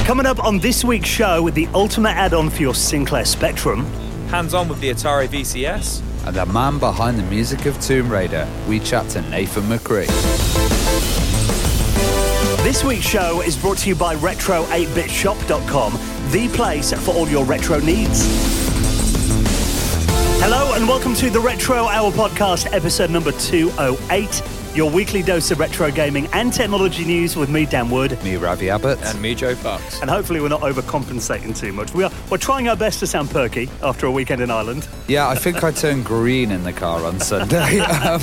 Coming up on this week's show with the ultimate add-on for your Sinclair Spectrum. Hands-on with the Atari VCS. And the man behind the music of Tomb Raider, we chat to Nathan McCree. This week's show is brought to you by Retro8bitshop.com, the place for all your retro needs. Hello and welcome to the Retro Hour podcast, episode number 208. Your weekly dose of retro gaming and technology news with me, Dan Wood. Me, Ravi Abbott. And me, Joe Fox. And hopefully we're not overcompensating too much. We're trying our best to sound perky after a weekend in Ireland. Yeah, I think I turned green in the car on Sunday.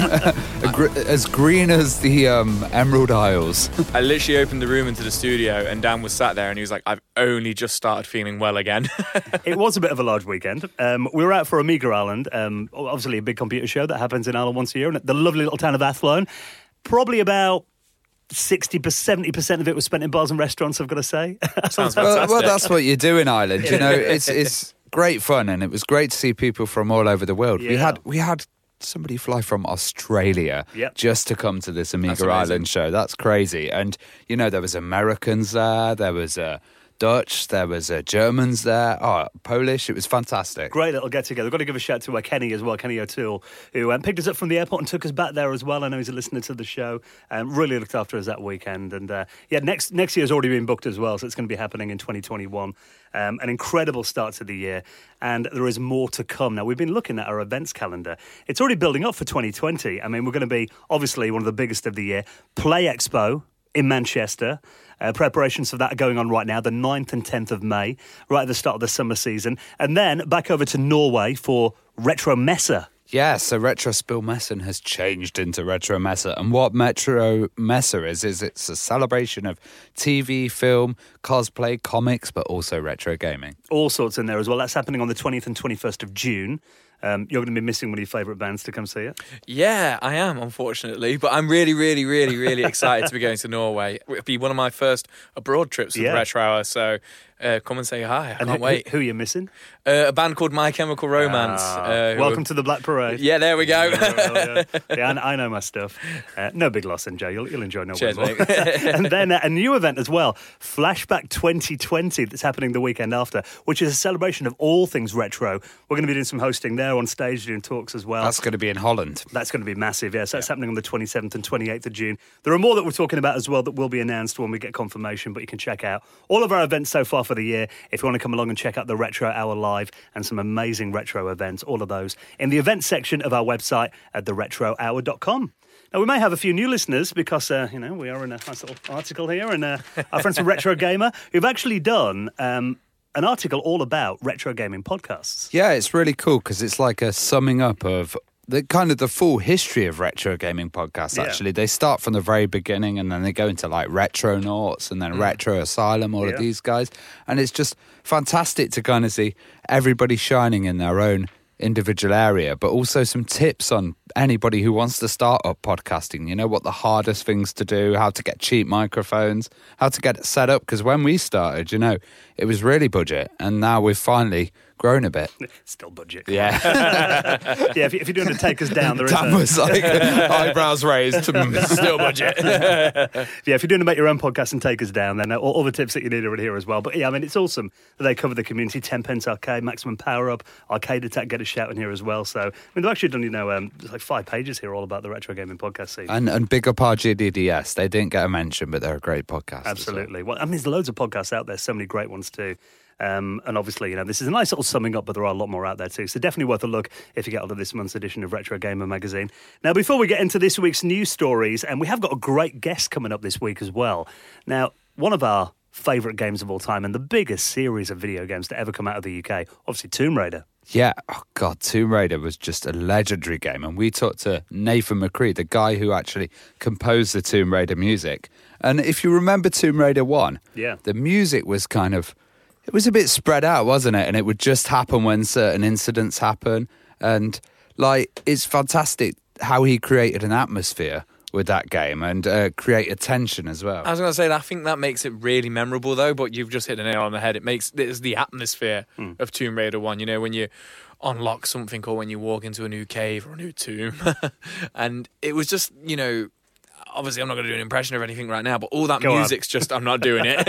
As green as the Emerald Isles. I literally opened the room into the studio and Dan was sat there and he was like, I've only just started feeling well again. It was a bit of a large weekend. We were out for Amiga Ireland, obviously a big computer show that happens in Ireland once a year, in the lovely little town of Athlone. Probably about 60%, 70% of it was spent in bars and restaurants, I've got to say. Sounds fantastic. Well, that's what you do in Ireland. You know, it's great fun, and it was great to see people from all over the world. Yeah. We had somebody fly from Australia just to come to this Amiga Ireland show. That's crazy. And, you know, there was Americans there was Dutch, there was Germans there, Polish. It was fantastic. Great little get-together. We've got to give a shout to Kenny as well, Kenny O'Toole, who picked us up from the airport and took us back there as well. I know he's a listener to the show. Really looked after us that weekend. And, next year's already been booked as well, so it's going to be happening in 2021. An incredible start to the year, and there is more to come. Now, we've been looking at our events calendar. It's already building up for 2020. I mean, we're going to be, obviously, one of the biggest of the year. Play Expo in Manchester. Preparations for that are going on right now, the 9th and 10th of May, right at the start of the summer season. And then back over to Norway for Retro Messe. Yeah, so Retro Spillmessen has changed into Retro Messe. And what Retro Messe is it's a celebration of TV, film, cosplay, comics, but also retro gaming. All sorts in there as well. That's happening on the 20th and 21st of June. You're going to be missing one of your favourite bands to come see it. Yeah, I am, unfortunately. But I'm really, really, really, really excited to be going to Norway. It'll be one of my first abroad trips with the Retro Hour, so come and say hi. I can't wait. Who are you missing? A band called My Chemical Romance. Welcome to the Black Parade. Yeah, there we go. I know my stuff. No big loss in Joe. You'll enjoy Norway. Cheers, mate. And then a new event as well, Flashback 2020, that's happening the weekend after, which is a celebration of all things retro. We're going to be doing some hosting there on stage, doing talks as well. That's going to be in Holland. That's going to be massive, So that's happening on the 27th and 28th of June. There are more that we're talking about as well that will be announced when we get confirmation, but you can check out all of our events so far for the year. If you want to come along and check out the Retro Hour Live and some amazing retro events, all of those in the events section of our website at theretrohour.com. Now, we may have a few new listeners because, we are in a nice little article here, and our friends from Retro Gamer, who've actually done an article all about retro gaming podcasts. Yeah, it's really cool because it's like a summing up of the full history of retro gaming podcasts, actually. They start from the very beginning and then they go into like Retronauts and then Retro Asylum, all of these guys. And it's just fantastic to kind of see everybody shining in their own individual area, but also some tips on anybody who wants to start up podcasting. You know, what the hardest things to do, how to get cheap microphones, how to get it set up. Because when we started, it was really budget. And now we've finally grown a bit. Still budget. Yeah. If you're doing to take us down, there is Dan was like, eyebrows raised, still budget. If you're doing to make your own podcast and take us down, then all the tips that you need are in here as well. But it's awesome that they cover the community. 10 Pence Arcade, Maximum Power Up, Arcade Attack, get a shout in here as well. So, they've actually done, there's like 5 pages here all about the retro gaming podcast scene. And big up our GDDS. They didn't get a mention, but they're a great podcast. Absolutely. Well, there's loads of podcasts out there, so many great ones too. And obviously, this is a nice little summing up, but there are a lot more out there too. So definitely worth a look if you get hold of this month's edition of Retro Gamer magazine. Now, before we get into this week's news stories, and we have got a great guest coming up this week as well. Now, one of our favourite games of all time and the biggest series of video games to ever come out of the UK, obviously Tomb Raider. Yeah, Tomb Raider was just a legendary game. And we talked to Nathan McCree, the guy who actually composed the Tomb Raider music. And if you remember Tomb Raider 1, the music was it was a bit spread out, wasn't it? And it would just happen when certain incidents happen. And, it's fantastic how he created an atmosphere with that game and created tension as well. I was going to say, I think that makes it really memorable, though, but you've just hit the nail on the head. It's the atmosphere of Tomb Raider 1, when you unlock something or when you walk into a new cave or a new tomb. And it was just, obviously I'm not going to do an impression of anything right now, but all that music's just, I'm not doing it.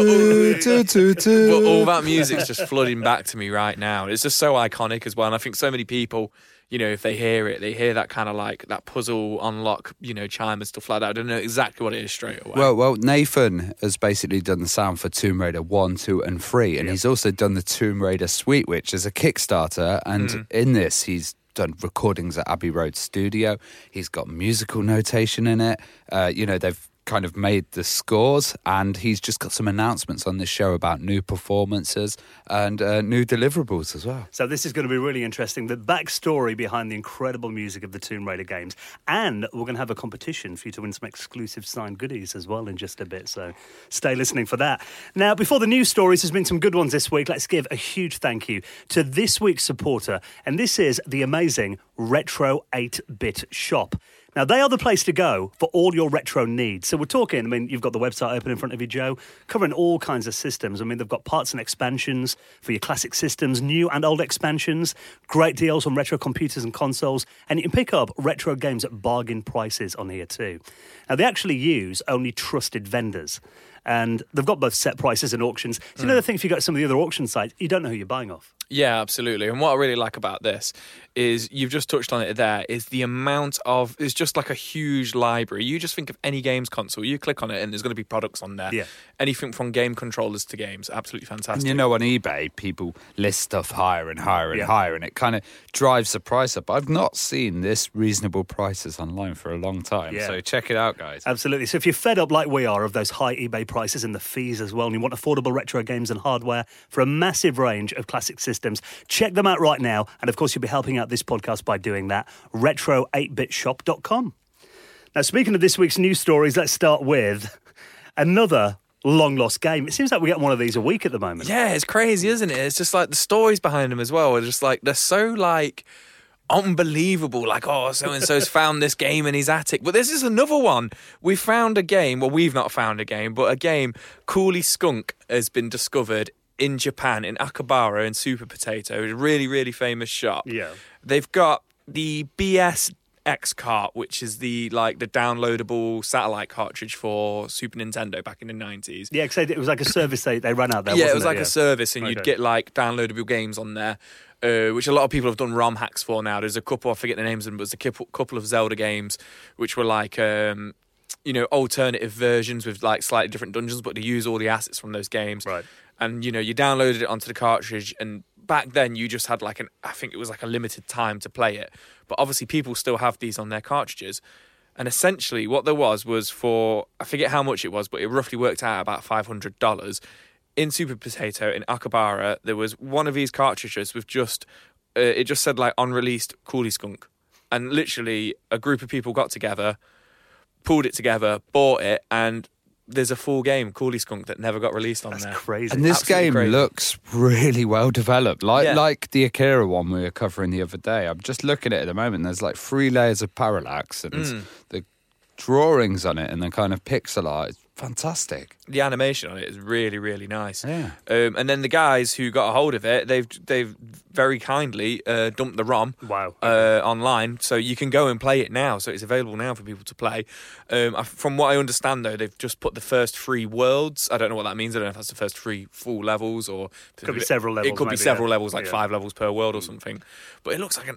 But all that music's just flooding back to me right now. It's just so iconic as well. And I think so many people, you know, if they hear it, they hear that kind of like that puzzle unlock, you know, chime and stuff like that. I don't know exactly what it is straight away. Well, Nathan has basically done the sound for Tomb Raider 1, 2 and 3. And he's also done the Tomb Raider Sweet Witch as a Kickstarter. And in this, he's done recordings at Abbey Road Studio. He's got musical notation in it. You know, they've kind of made the scores, and he's just got some announcements on this show about new performances and new deliverables as well. So this is going to be really interesting, the backstory behind the incredible music of the Tomb Raider games, and we're going to have a competition for you to win some exclusive signed goodies as well in just a bit, so stay listening for that. Now, before the news stories, there's been some good ones this week. Let's give a huge thank you to this week's supporter, and this is the amazing Retro 8-Bit Shop. Now, they are the place to go for all your retro needs. So we're talking, I mean, you've got the website open in front of you, Joe, covering all kinds of systems. I mean, they've got parts and expansions for your classic systems, new and old expansions, great deals on retro computers and consoles, and you can pick up retro games at bargain prices on here too. Now, they actually use only trusted vendors, and they've got both set prices and auctions. So you know the thing, if you go to some of the other auction sites, you don't know who you're buying off. Yeah, absolutely. And what I really like about this is, you've just touched on it there, is the amount of, it's just like a huge library. You just think of any games console, you click on it and there's going to be products on there. Yeah. Anything from game controllers to games. Absolutely fantastic. And you know, on eBay, people list stuff higher and higher and higher, and it kind of drives the price up. I've not seen this reasonable prices online for a long time, so check it out, guys. Absolutely. So if you're fed up like we are of those high eBay prices and the fees as well, and you want affordable retro games and hardware for a massive range of classic systems, check them out right now. And of course, you'll be helping out this podcast by doing that. Retro8bitshop.com. Now, speaking of this week's news stories, let's start with another long-lost game. It seems like we get one of these a week at the moment. Yeah, it's crazy, isn't it? It's just like the stories behind them as well are just like, they're so like unbelievable. Like, oh, so-and-so's found this game in his attic. But this is another one. We found a game, well, we've not found a game, but a game, Cooley Skunk, has been discovered in Japan, in Akihabara, in Super Potato, a really, really famous shop. Yeah. They've got the BS-X cart, which is the downloadable satellite cartridge for Super Nintendo back in the 90s. Yeah, because it was like a service they ran out there, Yeah, wasn't it was like a service, and you'd get like downloadable games on there, which a lot of people have done ROM hacks for now. There's a couple, I forget the names of them, but there's a couple of Zelda games which were like, you know, alternative versions with like slightly different dungeons, but to use all the assets from those games. Right. And, you know, you downloaded it onto the cartridge, and back then you just had like I think it was like a limited time to play it. But obviously people still have these on their cartridges. And essentially what there was for, I forget how much it was, but it roughly worked out about $500. In Super Potato, in Akihabara, there was one of these cartridges with just, it just said like unreleased Cooley Skunk. And literally a group of people got together, pulled it together, bought it, and there's a full game, Cooley Skunk, that never got released on there. That's crazy. And this Absolutely game crazy. looks really well developed, like the Akira one we were covering the other day. I'm just looking at it at the moment. There's like 3 layers of parallax, and the drawings on it and the kind of pixel art is fantastic. The animation on it is really, really nice. Yeah. And then the guys who got a hold of it, they've very kindly dumped the ROM online, so you can go and play it now. So it's available now for people to play. From what I understand, though, they've just put the first 3 worlds. I don't know what that means. I don't know if that's the first 3 full levels, or could be several levels. It could be several levels, like 5 levels per world or something. But it looks like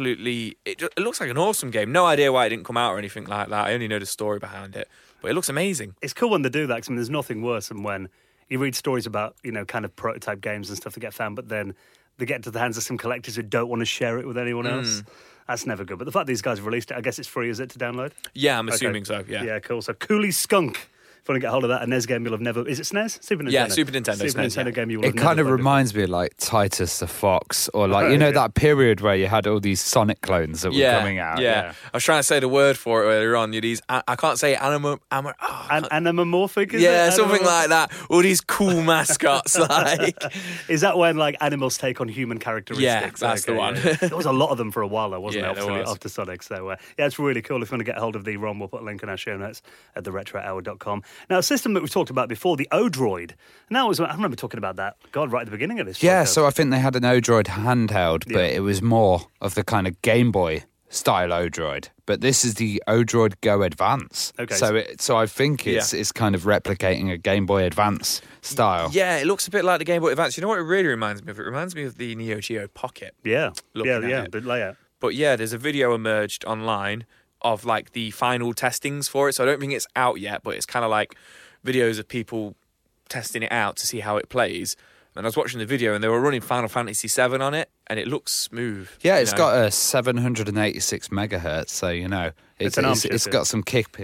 it looks like an awesome game. No idea why it didn't come out or anything like that. I only know the story behind it. But it looks amazing. It's cool when they do that, because I mean, there's nothing worse than when you read stories about, you know, kind of prototype games and stuff that get found, but then they get into the hands of some collectors who don't want to share it with anyone else. That's never good. But the fact these guys have released it, I guess it's free, is it, to download? Yeah, I'm assuming so, yeah. Yeah, cool. So Cooley Skunk. If you want to get hold of that, a NES game you'll have never... Is it SNES? Super Nintendo? Yeah, Super Nintendo. Super SNES, Nintendo yeah. game you will have It never kind of played reminds me of like Titus the Fox, or like, you know, that period where you had all these Sonic clones that were coming out. Yeah. I was trying to say the word for it earlier on. These, I can't say Animomorphic, is it? yeah, something like that. All these cool mascots, like... Is that when like animals take on human characteristics? Yeah, that's the one. Yeah. There was a lot of them for a while, though, wasn't Yeah, there? there was. After Sonic. So, yeah, it's really cool. If you want to get hold of the ROM, we'll put a link in our show notes at theretrohour.com. Now, a system that we've talked about before, the Odroid. And that was, I remember talking about that, God, right at the beginning of this. Yeah, podcast. so I think they had an Odroid handheld, but it was more of the kind of Game Boy style Odroid, but this is the Odroid Go Advance. Okay. So I think it's kind of replicating a Game Boy Advance style. Yeah, it looks a bit like the Game Boy Advance. You know what it really reminds me of? It reminds me of the Neo Geo Pocket. Yeah, Looking at it. the layout. But yeah, there's a video emerged online of like the final testings for it. So I don't think it's out yet, but it's kind of like videos of people testing it out to see how it plays. And I was watching the video and they were running Final Fantasy VII on it and it looks smooth. Yeah, it's got a 786 megahertz, so it's got some kick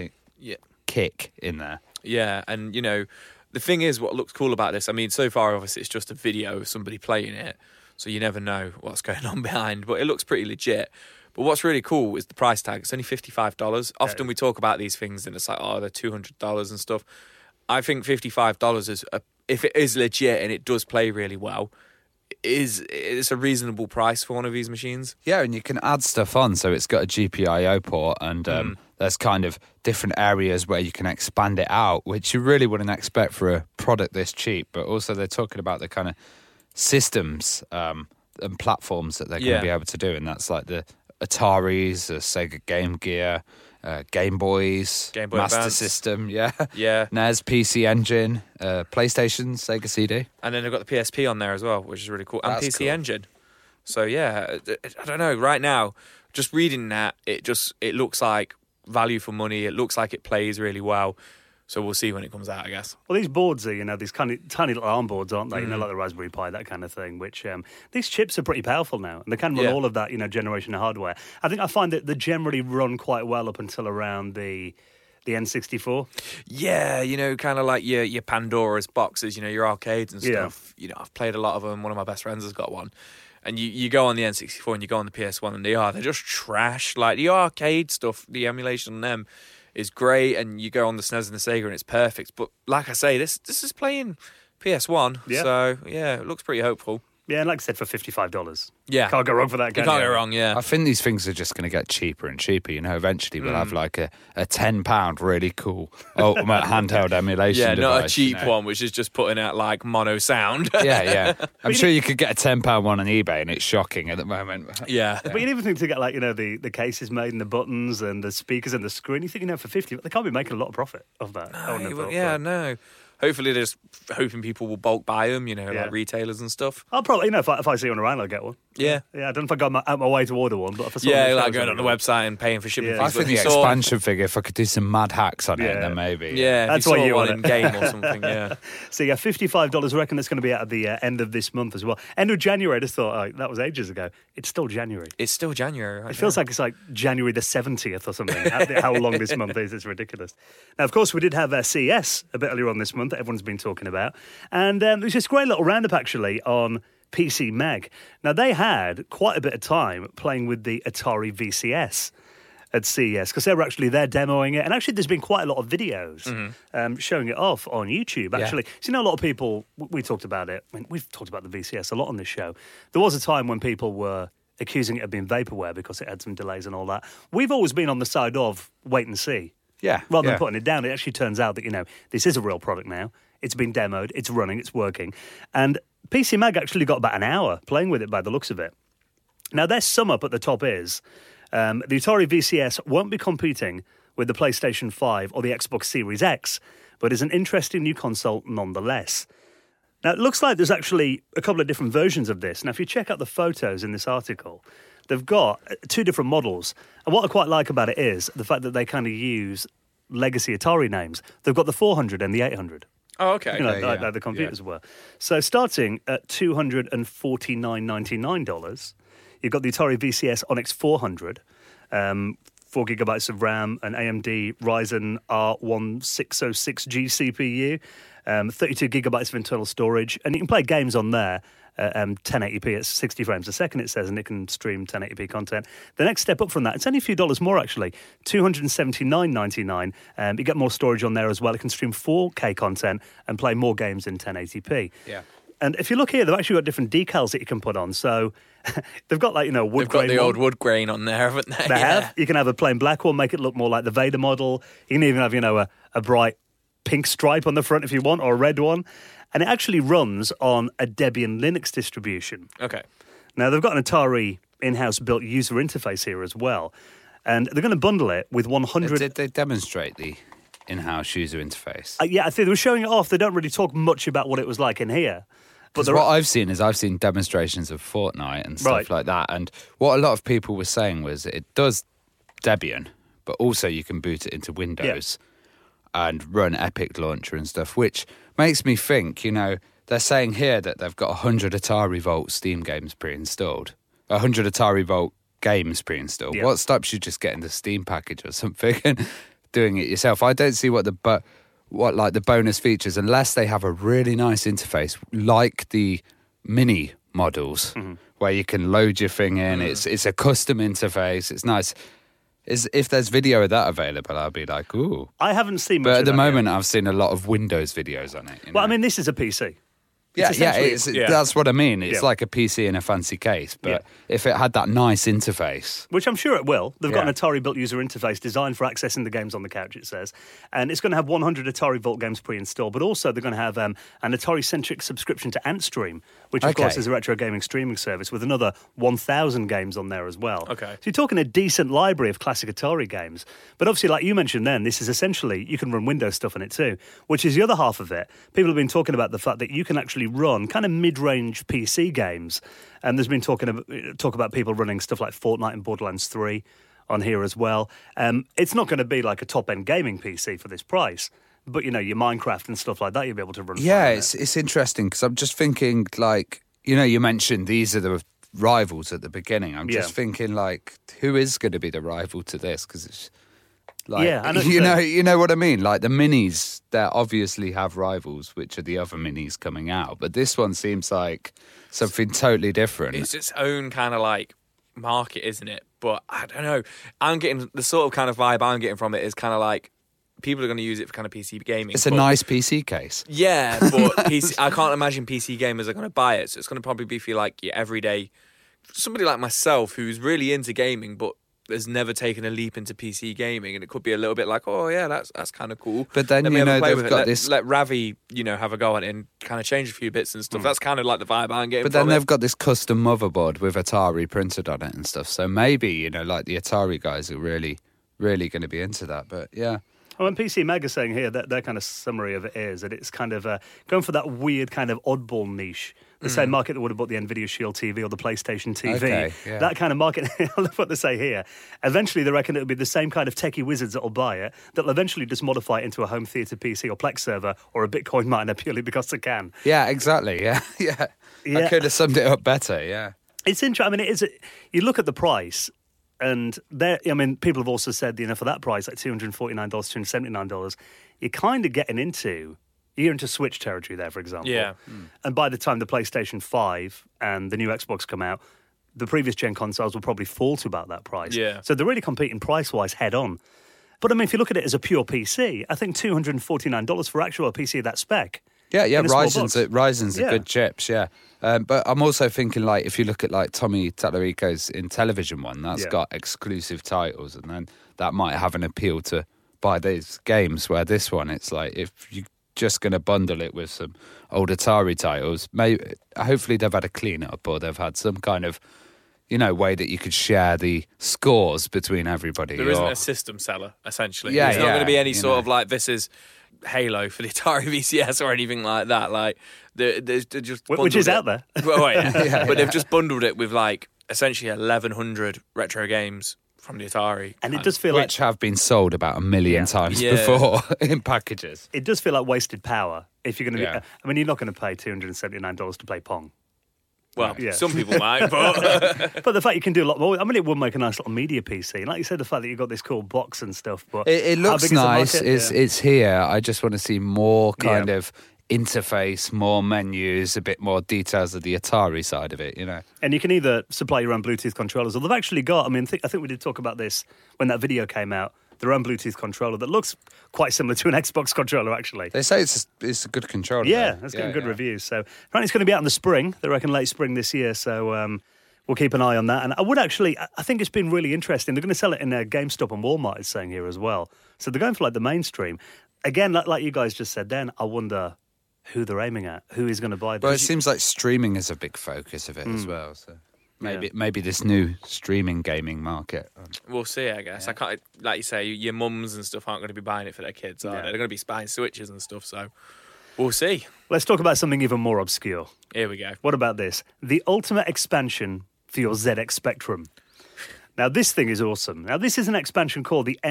in there. Yeah, and the thing is, what looks cool about this, I mean, so far obviously it's just a video of somebody playing it, so you never know what's going on behind, but it looks pretty legit. But what's really cool is the price tag. It's only $55. Often we talk about these things and it's like, oh, they're $200 and stuff. I think $55 is, if it is legit and it does play really well, it's a reasonable price for one of these machines. Yeah, and you can add stuff on, so it's got a GPIO port, and there's kind of different areas where you can expand it out, which you really wouldn't expect for a product this cheap. But also they're talking about the kind of systems and platforms that they're going to be able to do, and that's like the Ataris, the Sega Game Gear, Game Boys, Game Boy Master Advance. System, Yeah. NES, PC Engine, PlayStation, Sega CD. And then they've got the PSP on there as well, which is really cool. And That's PC cool. Engine. So yeah, I don't know. Right now, just reading that, it looks like value for money. It looks like it plays really well. So we'll see when it comes out, I guess. Well, these boards are, these kind of tiny little ARM boards, aren't they? Like the Raspberry Pi, that kind of thing, which these chips are pretty powerful now. And they can run all of that, generation of hardware. I find that they generally run quite well up until around the N64. Yeah, kind of like your Pandora's boxes, your arcades and stuff. I've played a lot of them. One of my best friends has got one. And you go on the N64 and you go on the PS1 and they're just trash. Like the arcade stuff, the emulation on them is great, and you go on the SNES and the Sega and it's perfect. But like I say, this is playing PS1, so yeah, it looks pretty hopeful. Yeah, and like I said, for $55. Yeah. Can't go wrong for that, You can't go wrong, yeah. I think these things are just going to get cheaper and cheaper. Eventually we'll have like a £10 really cool ultimate handheld emulation Yeah, not a device, cheap one, which is just putting out like mono sound. Yeah. I'm sure you could get a £10 one on eBay, and it's shocking at the moment. Yeah. But you even think to get like, the cases made and the buttons and the speakers and the screen, you think, for $50, they can't be making a lot of profit of that. No. Hopefully they're just hoping people will bulk buy them, like retailers and stuff. I'll probably, if I see one around, I'll get one. Yeah. Yeah, I don't know if I go out my way to order one, but if I saw like going on the website and paying for shipping fees. I think the expansion figure, if I could do some mad hacks on it, then maybe. Yeah, that's why what you want want in game or something, yeah. So yeah, $55, I reckon that's going to be out at the end of this month as well. End of January, I just thought, that was ages ago. It's still January. It's still January, right? It feels like it's like January the 70th or something. How long this month is, it's ridiculous. Now, of course, we did have CES a bit earlier on this month that everyone's been talking about. And it was just a great little roundup, actually, on PC Mag. Now, they had quite a bit of time playing with the Atari VCS at CES, because they were actually there demoing it. And actually, there's been quite a lot of videos showing it off on YouTube, actually. So, a lot of people, we talked about it. I mean, we've talked about the VCS a lot on this show. There was a time when people were accusing it of being vaporware because it had some delays and all that. We've always been on the side of wait and see. Yeah. Rather than putting it down, it actually turns out that, this is a real product now. It's been demoed, it's running, it's working. And PC Mag actually got about an hour playing with it by the looks of it. Now, their sum up at the top is the Atari VCS won't be competing with the PlayStation 5 or the Xbox Series X, but is an interesting new console nonetheless. Now, it looks like there's actually a couple of different versions of this. Now, if you check out the photos in this article, they've got two different models. And what I quite like about it is the fact that they kind of use legacy Atari names. They've got the 400 and the 800. Oh, okay. Like the computers were. So starting at $249.99, you've got the Atari VCS Onyx 400, 4 gigabytes of RAM, an AMD Ryzen R1606G CPU, 32 gigabytes of internal storage, and you can play games on there. 1080p at 60 frames a second, it says, and it can stream 1080p content. The next step up from that, it's only a few dollars more, actually, $279.99. You get more storage on there as well. It can stream 4K content and play more games in 1080p. Yeah. And if you look here, they've actually got different decals that you can put on. So they've got wood grain. They've got the old wood grain on there, haven't they? They have. You can have a plain black one, make it look more like the Vader model. You can even have, a bright pink stripe on the front if you want, or a red one. And it actually runs on a Debian Linux distribution. Okay. Now, they've got an Atari in-house built user interface here as well. And they're going to bundle it with 100... Did they demonstrate the in-house user interface? Yeah, I think they were showing it off. They don't really talk much about what it was like in here. But what I've seen demonstrations of Fortnite and stuff like that. And what a lot of people were saying was it does Debian, but also you can boot it into Windows and run Epic Launcher and stuff, which makes me think, they're saying here that they've got 100 Atari Volt Steam games pre-installed. 100 Atari Volt games pre-installed. Yeah. What stops you just getting the Steam package or something and doing it yourself? I don't see what the bonus features, unless they have a really nice interface like the mini models, where you can load your thing in. It's a custom interface. It's nice. If there's video of that available, I'll be like, ooh. I haven't seen much But of at the that moment, yet. I've seen a lot of Windows videos on it. Well, I mean, this is a PC. Yeah, that's what I mean. It's like a PC in a fancy case. But if it had that nice interface... Which I'm sure it will. They've got an Atari-built user interface designed for accessing the games on the couch, it says. And it's going to have 100 Atari Vault games pre-installed. But also they're going to have an Atari-centric subscription to AntStream, which, of course, is a retro gaming streaming service with another 1,000 games on there as well. Okay. So you're talking a decent library of classic Atari games. But obviously, like you mentioned then, this is essentially... You can run Windows stuff on it too, which is the other half of it. People have been talking about the fact that you can actually run kind of mid-range PC games. And there's been talk about people running stuff like Fortnite and Borderlands 3 on here as well. It's not going to be like a top-end gaming PC for this price. But, your Minecraft and stuff like that, you'll be able to run. Yeah, it's interesting because I'm just thinking, you mentioned these are the rivals at the beginning. I'm just thinking, who is going to be the rival to this? Because it's... I know you know what I mean? Like the minis, they obviously have rivals, which are the other minis coming out. But this one seems like something totally different. It's its own kind of market, isn't it? But I don't know. I'm getting the sort of kind of vibe I'm getting from it is kind of like people are going to use it for kind of PC gaming. It's a nice PC case. Yeah, but I can't imagine PC gamers are going to buy it. So it's going to probably be for your everyday somebody like myself who's really into gaming, but has never taken a leap into PC gaming, and it could be a little bit like, oh yeah, that's kind of cool. But then they've got this. Let Ravi, have a go at it and kind of change a few bits and stuff. That's kind of like the vibe I'm getting. But then they've got this custom motherboard with Atari printed on it and stuff. So maybe like the Atari guys are really, really going to be into that. But yeah. Well, and PC Mag is saying here that their kind of summary of it is that it's kind of going for that weird kind of oddball niche. The same market that would have bought the NVIDIA Shield TV or the PlayStation TV. Okay, yeah. That kind of market, I love what they say here. Eventually, they reckon it'll be the same kind of techie wizards that'll buy it, that'll eventually just modify it into a home theatre PC or Plex server or a Bitcoin miner purely because they can. Yeah, exactly. Yeah. I could have summed it up better, yeah. It's interesting. I mean, you look at the price, and people have also said, for that price, like $249, $279, you're kind of getting into... You're into Switch territory there, for example. Yeah. And by the time the PlayStation 5 and the new Xbox come out, the previous gen consoles will probably fall to about that price. Yeah. So they're really competing price-wise head-on. But, if you look at it as a pure PC, I think $249 for actual PC of that spec. Yeah, Ryzen's a good chips, yeah. But I'm also thinking, if you look at, Tommy Tallarico's Intellivision one, that's got exclusive titles, and then that might have an appeal to buy these games, where this one, it's like, if you... just going to bundle it with some old Atari titles. Maybe, hopefully they've had a clean up, or they've had some kind of, way that you could share the scores between everybody. There isn't a system seller, essentially. Yeah, There's not going to be any sort of this is Halo for the Atari VCS or anything like that. They're just which is out there. Well, yeah. But they've just bundled it with essentially 1,100 retro games from the Atari. And it does feel which have been sold about 1 million times before in packages. It does feel like wasted power if you're going to be... you're not going to pay $279 to play Pong. Well, some people might, but... But the fact you can do a lot more... it would make a nice little media PC. Like you said, the fact that you've got this cool box and stuff, but... It looks nice. It's here. I just want to see more kind of... interface, more menus, a bit more details of the Atari side of it, And you can either supply your own Bluetooth controllers, or they've actually got, I think we did talk about this when that video came out, their own Bluetooth controller that looks quite similar to an Xbox controller, actually. They say it's a good controller. Yeah, it's getting good reviews. So apparently it's going to be out in the spring. They reckon late spring this year, so we'll keep an eye on that. And I think it's been really interesting. They're going to sell it in GameStop and Walmart, it's saying here as well. So they're going for the mainstream. Again, like you guys just said then, I wonder... who they're aiming at, who is going to buy this. Well, it seems like streaming is a big focus of it as well. So Maybe this new streaming gaming market. We'll see, I guess. I can't, like you say, your mums and stuff aren't going to be buying it for their kids, are they? They're going to be buying Switches and stuff, so we'll see. Let's talk about something even more obscure. Here we go. What about this? The ultimate expansion for your ZX Spectrum. Now, this thing is awesome. Now, this is an expansion called the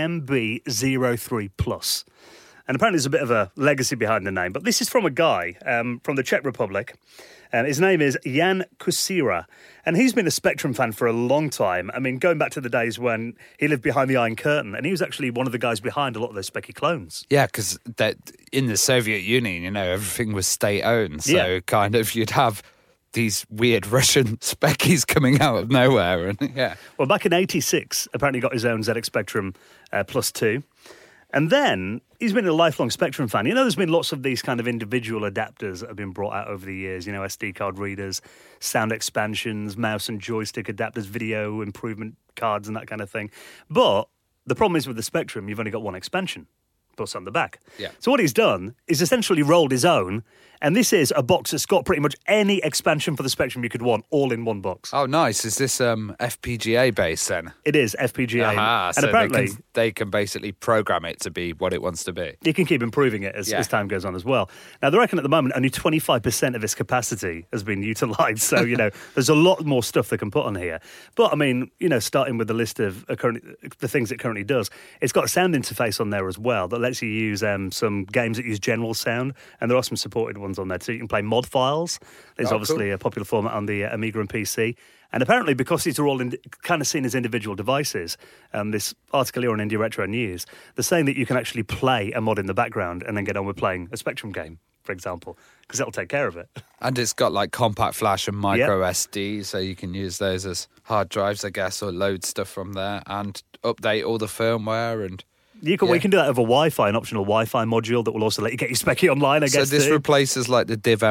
MB03 Plus. And apparently there's a bit of a legacy behind the name. But this is from a guy from the Czech Republic. His name is Jan Kusira. And he's been a Spectrum fan for a long time. I mean, going back to the days when he lived behind the Iron Curtain. And he was actually one of the guys behind a lot of those Specky clones. Yeah, because in the Soviet Union, everything was state-owned. So kind of you'd have these weird Russian Speckies coming out of nowhere. And Well, back in 86, apparently he got his own ZX Spectrum Plus 2. And then he's been a lifelong Spectrum fan. There's been lots of these kind of individual adapters that have been brought out over the years. SD card readers, sound expansions, mouse and joystick adapters, video improvement cards and that kind of thing. But the problem is with the Spectrum, you've only got one expansion. Plus on the back. Yeah. So what he's done is essentially rolled his own, and this is a box that's got pretty much any expansion for the Spectrum you could want, all in one box. Oh, nice. Is this FPGA based then? It is FPGA. And so apparently they can basically program it to be what it wants to be. You can keep improving it as time goes on as well. Now, they reckon at the moment only 25% of its capacity has been utilised. So, there's a lot more stuff they can put on here. But, I mean, starting with the list of the things it currently does, it's got a sound interface on there as well that lets you use some games that use general sound. And there are some supported ones on there too. You can play mod files. There's obviously a popular format on the Amiga and PC. And apparently, because these are all kind of seen as individual devices, this article here on Indie Retro News, they're saying that you can actually play a mod in the background and then get on with playing a Spectrum game, for example, because that'll take care of it. And it's got like compact flash and micro SD, so you can use those as hard drives, I guess, or load stuff from there and update all the firmware and... We can do that over Wi-Fi, an optional Wi-Fi module that will also let you get your Specky online, I guess. So this replaces like the Div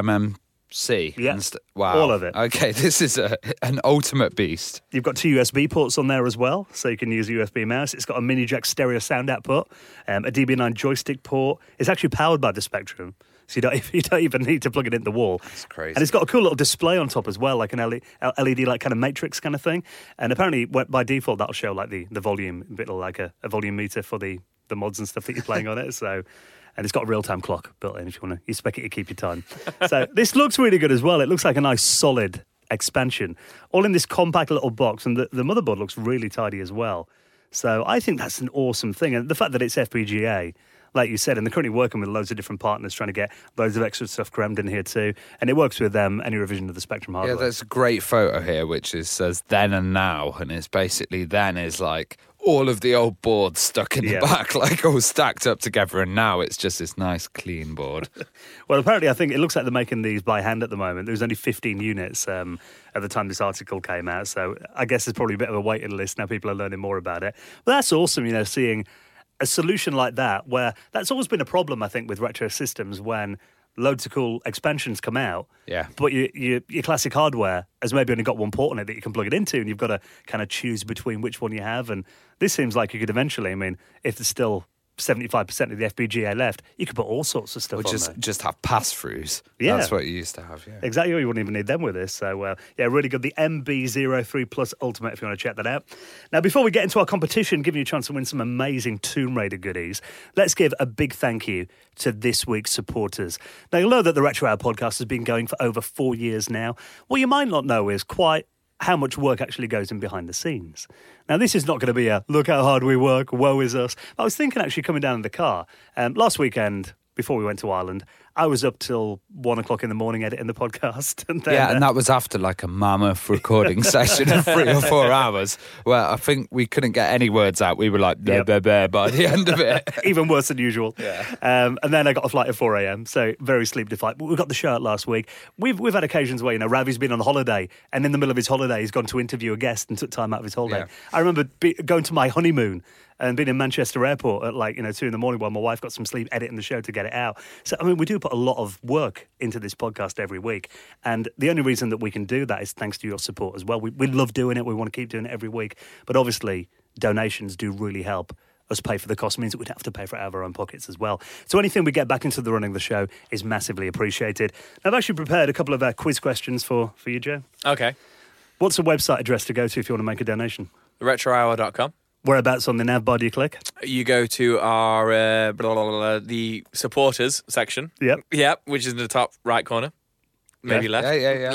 MMC? Yeah, wow. all of it. Okay, this is an ultimate beast. You've got 2 USB ports on there as well, so you can use a USB mouse. It's got a mini jack stereo sound output, a DB9 joystick port. It's actually powered by the Spectrum, so you don't even need to plug it into the wall. That's crazy. And it's got a cool little display on top as well, like an LED like kind of matrix kind of thing. And apparently, by default, that'll show like the volume, a bit like a volume meter for the mods and stuff that you're playing on it. So, and it's got a real-time clock built in if you want to spec it to keep your time. So this looks really good as well. It looks like a nice solid expansion, all in this compact little box, and the motherboard looks really tidy as well. So I think that's an awesome thing. And the fact that it's FPGA, like you said, and they're currently working with loads of different partners trying to get loads of extra stuff crammed in here too. And it works with any revision of the Spectrum hardware. Yeah, there's a great photo here which says then and now, and it's basically then is like all of the old boards stuck in the back, like all stacked up together, and now it's just this nice clean board. Well, apparently I think it looks like they're making these by hand at the moment. There was only 15 units at the time this article came out, so I guess there's probably a bit of a waiting list. Now people are learning more about it. But that's awesome, seeing a solution like that, where that's always been a problem, I think, with retro systems when loads of cool expansions come out. Yeah. But your classic hardware has maybe only got one port on it that you can plug it into, and you've got to kind of choose between which one you have. And this seems like you could eventually, if there's still 75% of the FPGA left, you could put all sorts of stuff on there. Just have pass-throughs. Yeah. That's what you used to have, yeah. Exactly. You wouldn't even need them with this. So, really good. The MB03 Plus Ultimate, if you want to check that out. Now, before we get into our competition, giving you a chance to win some amazing Tomb Raider goodies, let's give a big thank you to this week's supporters. Now, you'll know that the Retro Hour podcast has been going for over 4 years now. What you might not know is quite how much work actually goes in behind the scenes. Now, this is not going to be a look how hard we work, woe is us. I was thinking actually coming down in the car, last weekend, before we went to Ireland, I was up till 1 o'clock in the morning editing the podcast. And then, and that was after like a mammoth recording session of 3 or 4 hours where I think we couldn't get any words out. We were like, blah, blah, blah, by the end of it. Even worse than usual. Yeah. And then I got a flight at 4 a.m, so very sleep deprived. But we got the show out last week. We've had occasions where, Ravi's been on holiday, and in the middle of his holiday, he's gone to interview a guest and took time out of his holiday. Yeah. I remember going to my honeymoon and being in Manchester Airport at 2 in the morning while my wife got some sleep editing the show to get it out. So, we do put a lot of work into this podcast every week. And the only reason that we can do that is thanks to your support as well. We love doing it. We want to keep doing it every week. But obviously, donations do really help us pay for the cost. It means that we'd have to pay for it out of our own pockets as well. So anything we get back into the running of the show is massively appreciated. Now, I've actually prepared a couple of quiz questions for you, Joe. Okay. What's the website address to go to if you want to make a donation? TheRetroHour.com. Whereabouts on the nav bar do you click? You go to our the supporters section. Yep, which is in the top right corner. Maybe left.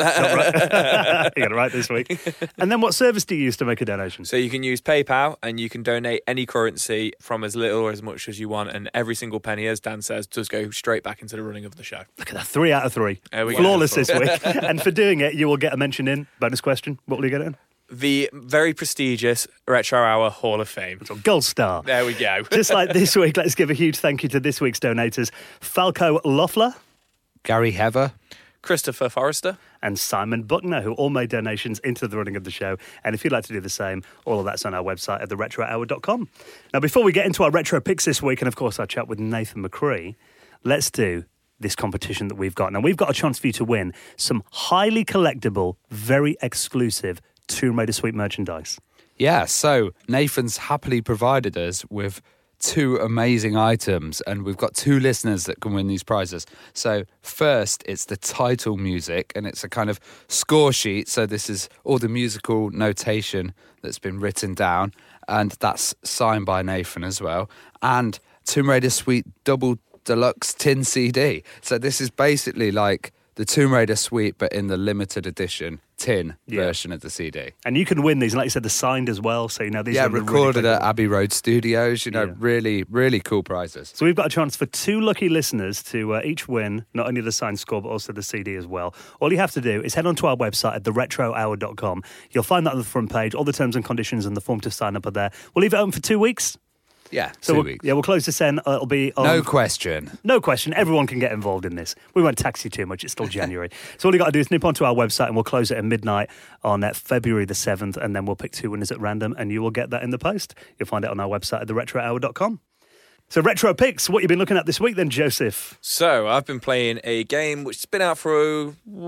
Yeah. You got it right this week. And then what service do you use to make a donation? So you can use PayPal and you can donate any currency from as little or as much as you want. And every single penny, as Dan says, does go straight back into the running of the show. Look at that, 3 out of 3. There we go. Flawless this week. And for doing it, you will get a mention in. Bonus question, what will you get in? The very prestigious Retro Hour Hall of Fame. So gold star. There we go. Just like this week, let's give a huge thank you to this week's donators. Falco Loeffler. Gary Heather. Christopher Forrester. And Simon Buckner, who all made donations into the running of the show. And if you'd like to do the same, all of that's on our website at theretrohour.com. Now, before we get into our retro picks this week, and of course our chat with Nathan McCree, let's do this competition that we've got. Now, we've got a chance for you to win some highly collectible, very exclusive Tomb Raider Suite merchandise. Yeah, so Nathan's happily provided us with 2 amazing items, and we've got 2 listeners that can win these prizes. So first, it's the title music, and it's a kind of score sheet. So this is all the musical notation that's been written down, and that's signed by Nathan as well. And Tomb Raider Suite Double Deluxe Tin CD. So this is basically like the Tomb Raider Suite, but in the limited edition tin version of the CD. And you can win these, and like you said, they're signed as well. So, these are recorded really at Abbey Road Studios. Really, really cool prizes. So we've got a chance for 2 lucky listeners to each win not only the signed score, but also the CD as well. All you have to do is head onto our website at theretrohour.com. You'll find that on the front page. All the terms and conditions and the form to sign up are there. We'll leave it open for 2 weeks. Yeah, so 2 weeks. We'll close this in. It'll be on... No question. No question. Everyone can get involved in this. We won't tax you too much. It's still January. So all you got to do is nip onto our website and we'll close it at midnight on February the 7th, and then we'll pick 2 winners at random and you will get that in the post. You'll find it on our website at theretrohour.com. So retro picks, what you've been looking at this week then, Joseph? So I've been playing a game which has been out for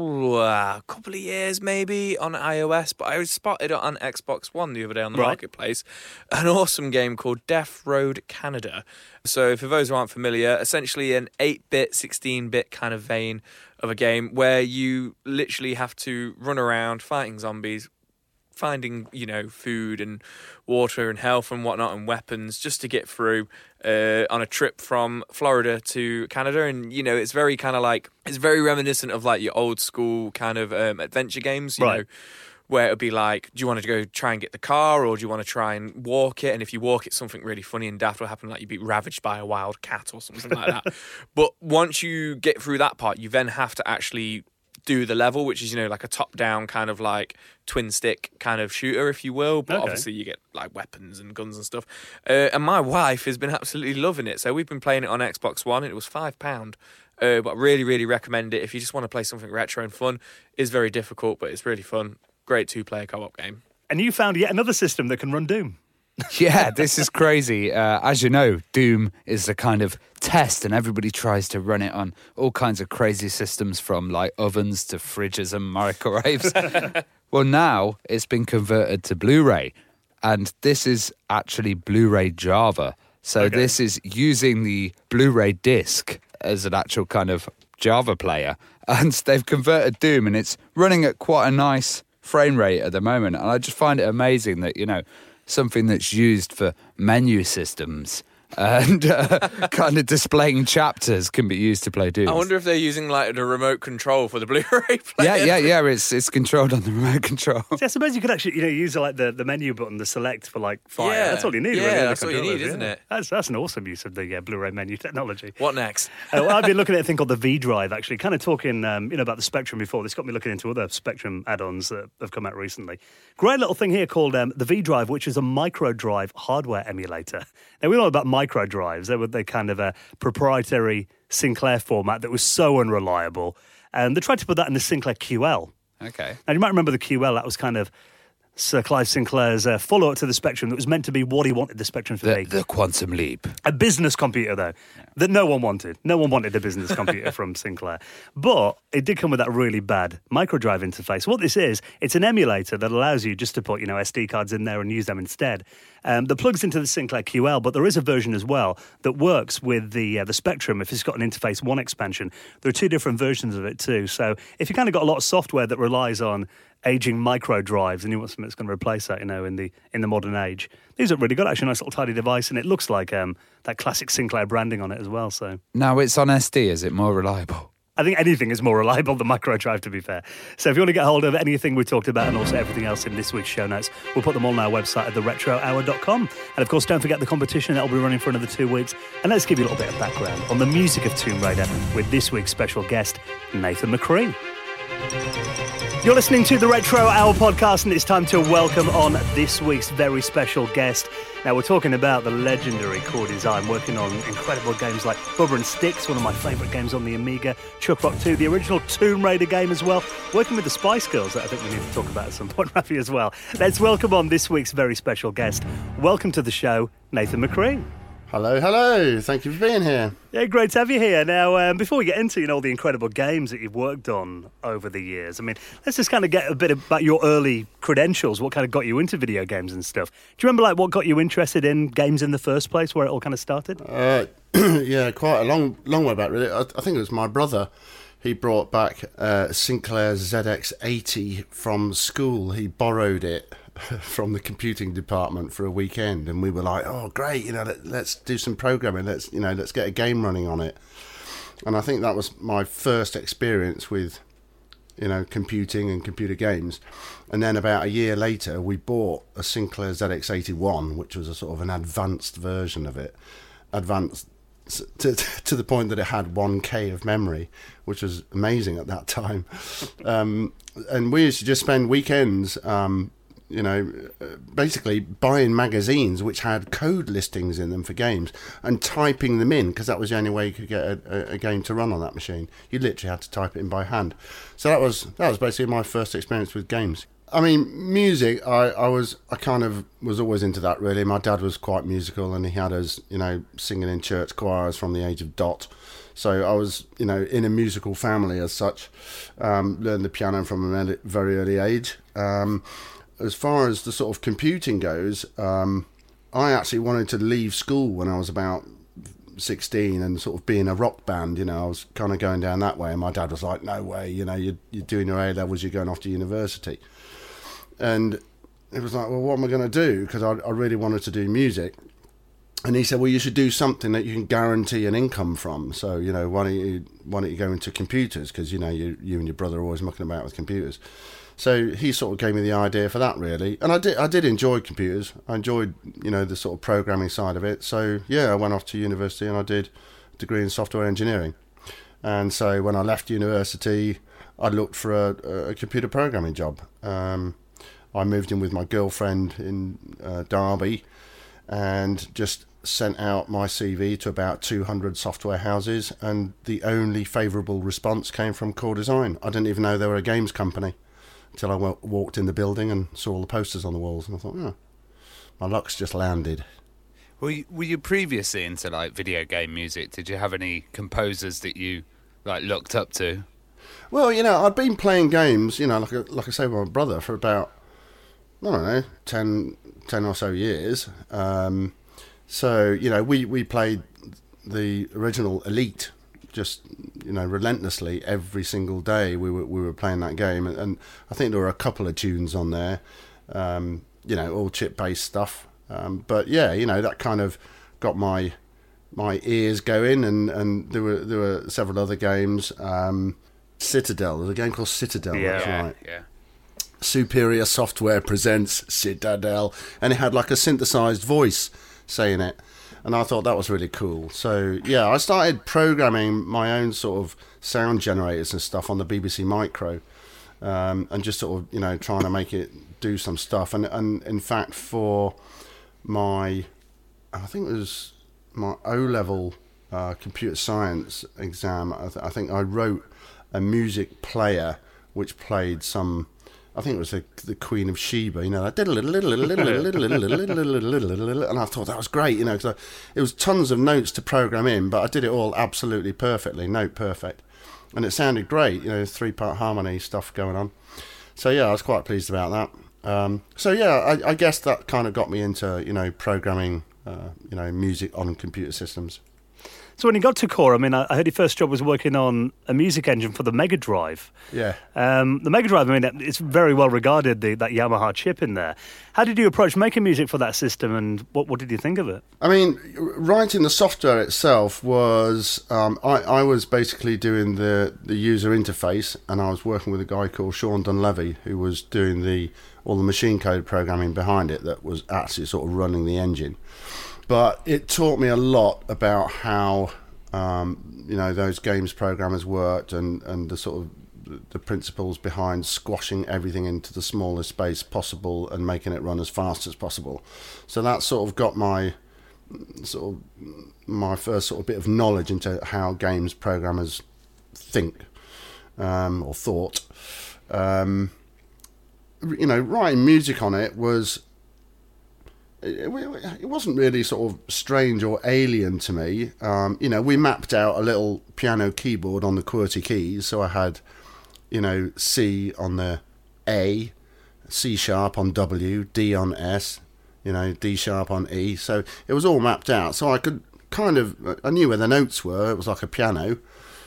a couple of years maybe on iOS, but I spotted it on Xbox One the other day on the marketplace. An awesome game called Death Road Canada. So for those who aren't familiar, essentially an 8-bit, 16-bit kind of vein of a game where you literally have to run around fighting zombies, finding, food and water and health and whatnot and weapons just to get through on a trip from Florida to Canada. And, it's very kind of like, it's very reminiscent of like your old school kind of adventure games, you know, where it would be like, do you want to go try and get the car, or do you want to try and walk it? And if you walk it, something really funny and daft will happen, like you'd be ravaged by a wild cat or something like that. But once you get through that part, you then have to actually do the level, which is, like a top-down kind of like twin-stick kind of shooter, if you will. But obviously you get like weapons and guns and stuff. And my wife has been absolutely loving it. So we've been playing it on Xbox One, and it was £5. But I really, really recommend it if you just want to play something retro and fun. It's very difficult, but it's really fun. Great 2-player co-op game. And you found yet another system that can run Doom. Yeah, this is crazy. As you know, Doom is a kind of test, and everybody tries to run it on all kinds of crazy systems, from like ovens to fridges and microwaves. Well, now it's been converted to Blu-ray, and this is actually Blu-ray Java. So this is using the Blu-ray disc as an actual kind of Java player, and they've converted Doom, and it's running at quite a nice frame rate at the moment. And I just find it amazing that, something that's used for menu systems and kind of displaying chapters can be used to play Doom. I wonder if they're using like the remote control for the Blu-ray player. Yeah. It's controlled on the remote control. See, I suppose you could actually, use like the menu button, the select for like fire. Yeah. That's all you need. Yeah, really, that's all you need, isn't it? That's an awesome use of the Blu-ray menu technology. What next? Well, I've been looking at a thing called the V Drive, actually, kind of talking, about the Spectrum before. This got me looking into other Spectrum add-ons that have come out recently. Great little thing here called the V Drive, which is a micro drive hardware emulator. Now, we know about micro drives. They kind of a proprietary Sinclair format that was so unreliable. And they tried to put that in the Sinclair QL. Okay. Now, you might remember the QL. That was kind of Sir Clive Sinclair's follow-up to the Spectrum that was meant to be what he wanted the Spectrum to be. The Quantum Leap. A business computer, though, that no one wanted. No one wanted a business computer from Sinclair. But it did come with that really bad microdrive interface. What this is, it's an emulator that allows you just to put, SD cards in there and use them instead. That plugs into the Sinclair QL, but there is a version as well that works with the Spectrum if it's got an Interface 1 expansion. There are 2 different versions of it too. So if you kind of got a lot of software that relies on aging micro drives, and you want something that's going to replace that, in the modern age. These are really good, actually. Nice little tiny device, and it looks like that classic Sinclair branding on it as well. So now it's on SD. Is it more reliable? I think anything is more reliable than micro drive, to be fair. So if you want to get hold of anything we talked about and also everything else in this week's show notes, we'll put them all on our website at theretrohour.com. And of course, don't forget the competition. That'll be running for another 2 weeks. And let's give you a little bit of background on the music of Tomb Raider with this week's special guest, Nathan McCree. You're listening to the Retro Hour podcast, and it's time to welcome on this week's very special guest. Now, we're talking about the legendary Core Design, working on incredible games like Bubba and Sticks, one of my favourite games on the Amiga, Chuck Rock 2, the original Tomb Raider game as well, working with the Spice Girls, that I think we need to talk about at some point, Rafi, as well. Let's welcome on this week's very special guest. Welcome to the show, Nathan McCree. Hello. Thank you for being here. Yeah, great to have you here. Now, before we get into, all the incredible games that you've worked on over the years, I mean, let's just kind of get a bit about your early credentials, what kind of got you into video games and stuff. Do you remember, what got you interested in games in the first place, where it all kind of started? Yeah, quite a long way back, really. I think it was my brother. He brought back Sinclair ZX80 from school. He borrowed it from the computing department for a weekend, and we were like, oh great, let's do some programming, let's get a game running on it. And I think that was my first experience with computing and computer games. And then about a year later we bought a Sinclair ZX81, which was a sort of an advanced version of it, advanced to the point that it had 1K of memory, which was amazing at that time. And we used to just spend weekends basically buying magazines which had code listings in them for games and typing them in, because that was the only way you could get a game to run on that machine. You literally had to type it in by hand. So that was basically my first experience with games. I mean, music, I kind of was always into that, really. My dad was quite musical, and he had us, singing in church choirs from the age of dot. So I was, in a musical family as such, learned the piano from a very early age. As far as the sort of computing goes, I actually wanted to leave school when I was about 16 and sort of be in a rock band. I was kind of going down that way, and my dad was like, no way, you're doing your A-levels, you're going off to university. And it was like, well, what am I going to do? Because I really wanted to do music. And he said, well, you should do something that you can guarantee an income from. So, why don't you go into computers? Because, you and your brother are always mucking about with computers. So he sort of gave me the idea for that, really. And I did enjoy computers. I enjoyed, the sort of programming side of it. So, yeah, I went off to university and I did a degree in software engineering. And so when I left university, I looked for a computer programming job. I moved in with my girlfriend in Derby and just sent out my CV to about 200 software houses, and the only favourable response came from Core Design. I didn't even know they were a games company until I walked in the building and saw all the posters on the walls, and I thought, oh, my luck's just landed. Were you previously into video game music? Did you have any composers that you looked up to? Well, I'd been playing games, like I say, with my brother for about, I don't know, 10 or so years. So, we played the original Elite just, relentlessly every single day. We were playing that game, and I think there were a couple of tunes on there, all chip-based stuff. But yeah, that kind of got my ears going, and there were several other games. Citadel, there's a game called Citadel, that's right. Yeah. Superior Software presents Citadel, and it had a synthesized voice saying it, and I thought that was really cool. So yeah, I started programming my own sort of sound generators and stuff on the BBC Micro, and just sort of trying to make it do some stuff. And in fact, for I think it was my O-level computer science exam, I think I wrote a music player which played some, I think it was the Queen of Sheba, and I thought that was great, because it was tons of notes to program in, but I did it all absolutely perfectly, note perfect, and it sounded great, 3-part harmony stuff going on. So yeah, I was quite pleased about that. So yeah, I guess that kind of got me into programming, music on computer systems. So when you got to Core, I mean, I heard your first job was working on a music engine for the Mega Drive. Yeah. The Mega Drive, I mean, it's very well regarded, that Yamaha chip in there. How did you approach making music for that system, and what did you think of it? I mean, writing the software itself was... I was basically doing the user interface, and I was working with a guy called Sean Dunleavy, who was doing all the machine code programming behind it that was actually sort of running the engine. But it taught me a lot about how those games programmers worked, and the sort of the principles behind squashing everything into the smallest space possible and making it run as fast as possible. So that sort of got my first sort of bit of knowledge into how games programmers think or thought. Writing music on it was... It wasn't really sort of strange or alien to me. We mapped out a little piano keyboard on the QWERTY keys, so I had, C on the A, C sharp on W, D on S, D sharp on E. So it was all mapped out. So I could I knew where the notes were. It was like a piano.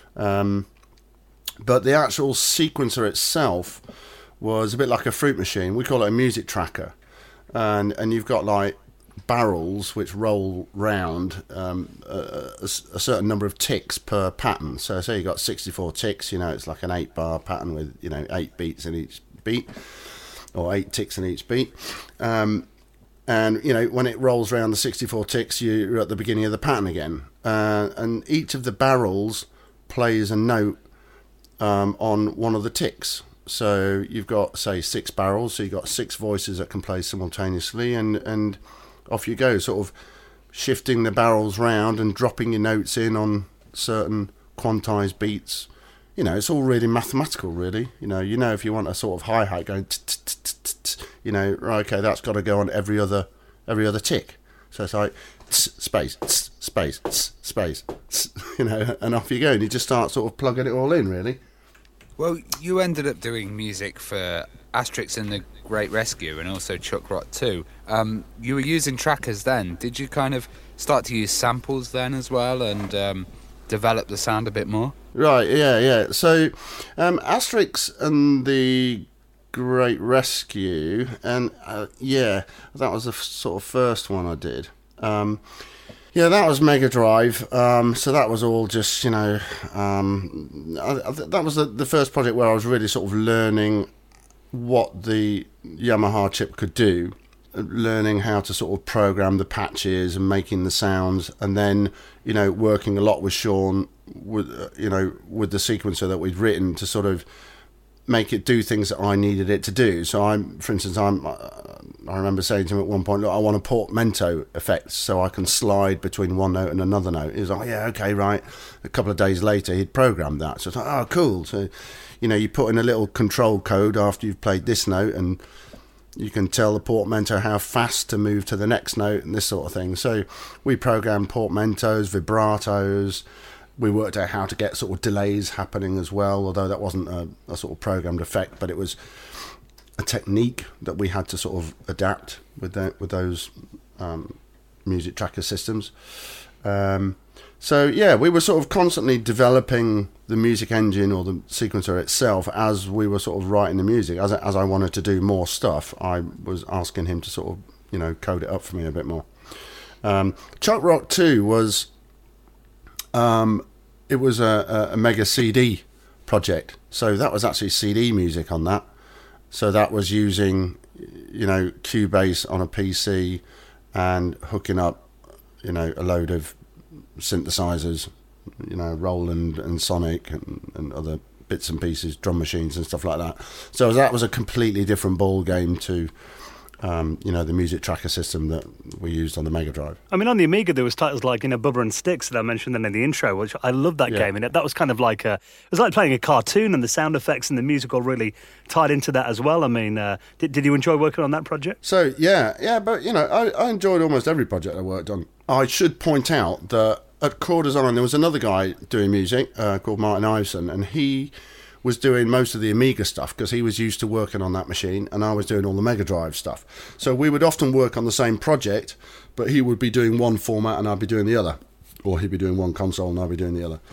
But the actual sequencer itself was a bit like a fruit machine. We call it a music tracker. And you've got like barrels which roll round a certain number of ticks per pattern. So say you've got 64 ticks, it's like an 8-bar pattern with 8 beats in each beat, or 8 ticks in each beat. And when it rolls around the 64 ticks, you're at the beginning of the pattern again. And each of the barrels plays a note on one of the ticks. So you've got, say, 6 barrels, so you've got 6 voices that can play simultaneously, and off you go, sort of shifting the barrels round and dropping your notes in on certain quantized beats. It's all really mathematical, really. If you want a sort of hi-hat going, right, okay, that's got to go on every other tick. So it's like space, space, space, and off you go, and you just start sort of plugging it all in, really. Well, you ended up doing music for Asterix and the Great Rescue and also Chuck Rock 2. You were using trackers then. Did you kind of start to use samples then as well and develop the sound a bit more? Right, yeah. So Asterix and the Great Rescue, and that was the sort of first one I did. Yeah, that was Mega Drive. So that was all just, that was the first project where I was really sort of learning what the Yamaha chip could do, learning how to sort of program the patches and making the sounds, and then, working a lot with Sean, with the sequencer that we'd written to sort of make it do things that I needed it to do. So I remember saying to him at one point, look, I want a portmanteau effect so I can slide between one note and another note. He was like, yeah, okay, right. A couple of days later, he'd programmed that. So I was like, oh, cool. So, you put in a little control code after you've played this note, and you can tell the portmanteau how fast to move to the next note and this sort of thing. So we programmed portmanteaus, vibratos. We worked out how to get sort of delays happening as well, although that wasn't a sort of programmed effect, but it was a technique that we had to sort of adapt with those music tracker systems. So yeah, we were sort of constantly developing the music engine or the sequencer itself as we were sort of writing the music. As I wanted to do more stuff, I was asking him to sort of code it up for me a bit more. Chuck Rock 2 was... it was a Mega CD project, so that was actually CD music on that. So that was using, Cubase on a PC and hooking up, a load of synthesizers, Roland and Sonic and other bits and pieces, drum machines and stuff like that. So that was a completely different ball game to the music tracker system that we used on the Mega Drive. I mean, on the Amiga, there was titles like, Bubba and Sticks that I mentioned then in the intro, which I loved that game. And that was kind of like it was like playing a cartoon, and the sound effects and the music all really tied into that as well. I mean, did you enjoy working on that project? So, yeah, but, I enjoyed almost every project I worked on. I should point out that at Core Design, there was another guy doing music called Martin Iveson, and he was doing most of the Amiga stuff because he was used to working on that machine, and I was doing all the Mega Drive stuff. So we would often work on the same project, but he would be doing one format and I'd be doing the other. or he'd be doing one console and I'd be doing the other.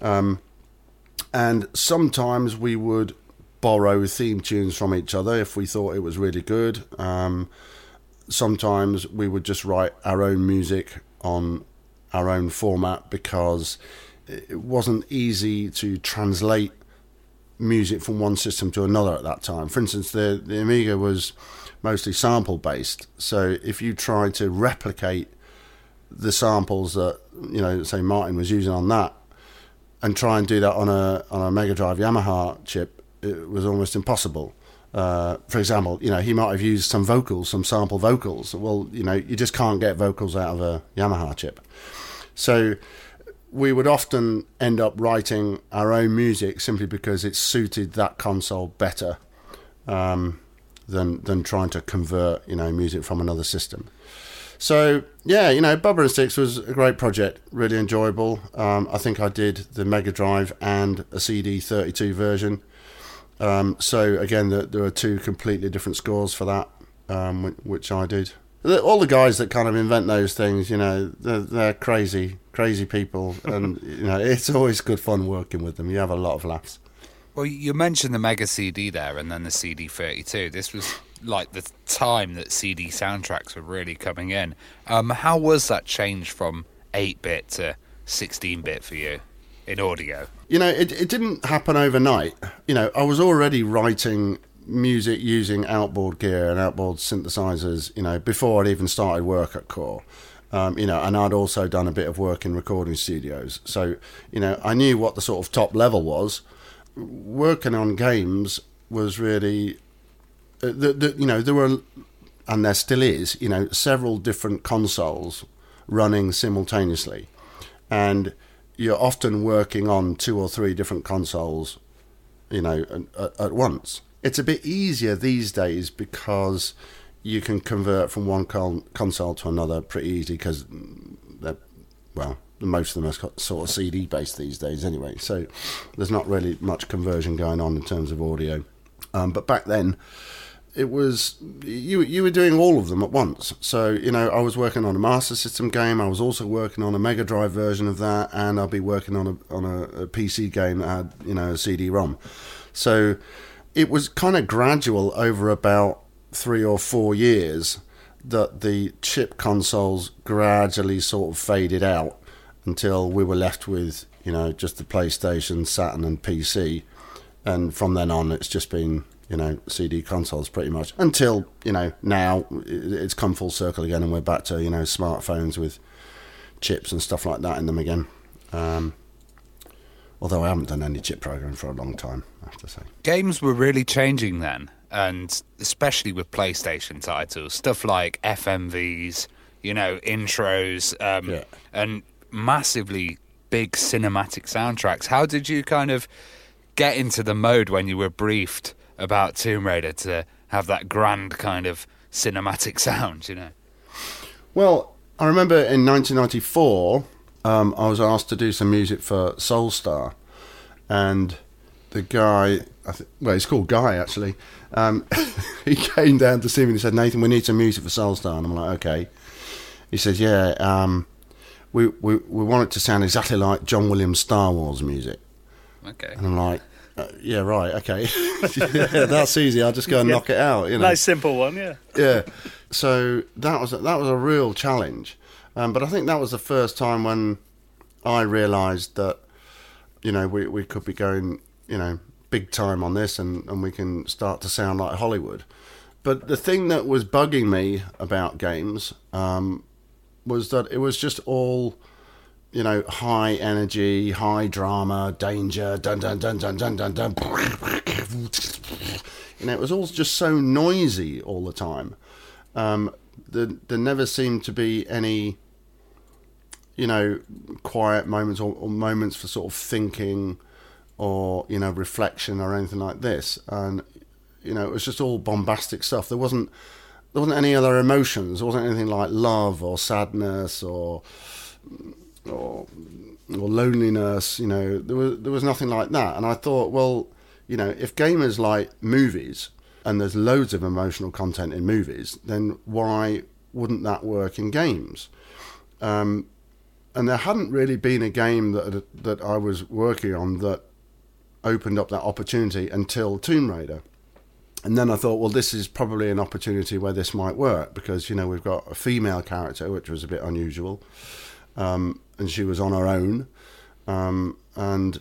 And sometimes we would borrow theme tunes from each other if we thought it was really good. Sometimes we would just write our own music on our own format because it wasn't easy to translate music from one system to another at that time. For instance, the Amiga was mostly sample based, so if you tried to replicate the samples that, you know, say Martin was using on that and try and do that on a Mega Drive Yamaha chip, it was almost impossible. For example, you know, he might have used some vocals, some sample vocals. Well, you know, you just can't get vocals out of a Yamaha chip. So we would often end up writing our own music simply because it suited that console better than trying to convert, you know, music from another system. So, yeah, you know, Bubba and Sticks was a great project, really enjoyable. I think I did the Mega Drive and a CD32 version. So, again, there are two completely different scores for that, which I did. All the guys that kind of invent those things, you know, they're crazy people. And, you know, it's always good fun working with them. You have a lot of laughs. Well, you mentioned the Mega CD there and then the CD32. This was like the time that CD soundtracks were really coming in. How was that change from 8-bit to 16-bit for you in audio? You know, it didn't happen overnight. You know, I was already writing music using outboard gear and outboard synthesizers, you know, before I'd even started work at Core. You know, and I'd also done a bit of work in recording studios. So, you know, I knew what the sort of top level was. Working on games was really, you know, there were, and there still is, you know, several different consoles running simultaneously. And you're often working on 2 or 3 different consoles, you know, at once. It's a bit easier these days because you can convert from one console to another pretty easily because, well, most of them are sort of CD-based these days anyway, so there's not really much conversion going on in terms of audio. But back then, it was you were doing all of them at once. So, you know, I was working on a Master System game, I was also working on a Mega Drive version of that, and I'll be working on a PC game that had, you know, a CD-ROM. So it was kind of gradual over about 3 or 4 years that the chip consoles gradually sort of faded out until we were left with, you know, just the PlayStation, Saturn and PC. And from then on, it's just been, you know, CD consoles pretty much. Until, you know, now it's come full circle again and we're back to, you know, smartphones with chips and stuff like that in them again. Although I haven't done any chip programming for a long time, I have to say. Games were really changing then, and especially with PlayStation titles. Stuff like FMVs, you know, intros, and massively big cinematic soundtracks. How did you kind of get into the mode when you were briefed about Tomb Raider to have that grand kind of cinematic sound, you know? Well, I remember in 1994, I was asked to do some music for Soulstar, and the guy, he's called Guy actually, he came down to see me and he said, "Nathan, we need some music for Soulstar." And I'm like, okay. He said, yeah, we want it to sound exactly like John Williams' Star Wars music. Okay. And I'm like, yeah, right, okay. Yeah, that's easy. I'll just go and knock it out. You know? Nice simple one, yeah. Yeah. So that was a real challenge. But I think that was the first time when I realised that, you know, we could be going, you know, big time on this and we can start to sound like Hollywood. But the thing that was bugging me about games was that it was just all, you know, high energy, high drama, danger, dun dun dun dun dun dun dun. You know, it was all just so noisy all the time. There never seemed to be any, you know, quiet moments or moments for sort of thinking or, you know, reflection or anything like this. And, you know, it was just all bombastic stuff. There wasn't any other emotions. There wasn't anything like love or sadness or loneliness. You know, there was nothing like that. And I thought, well, you know, if gamers like movies and there's loads of emotional content in movies, then why wouldn't that work in games? there hadn't really been a game that I was working on that opened up that opportunity until Tomb Raider. And then I thought, well, this is probably an opportunity where this might work, because, we've got a female character, which was a bit unusual, and she was on her own. And,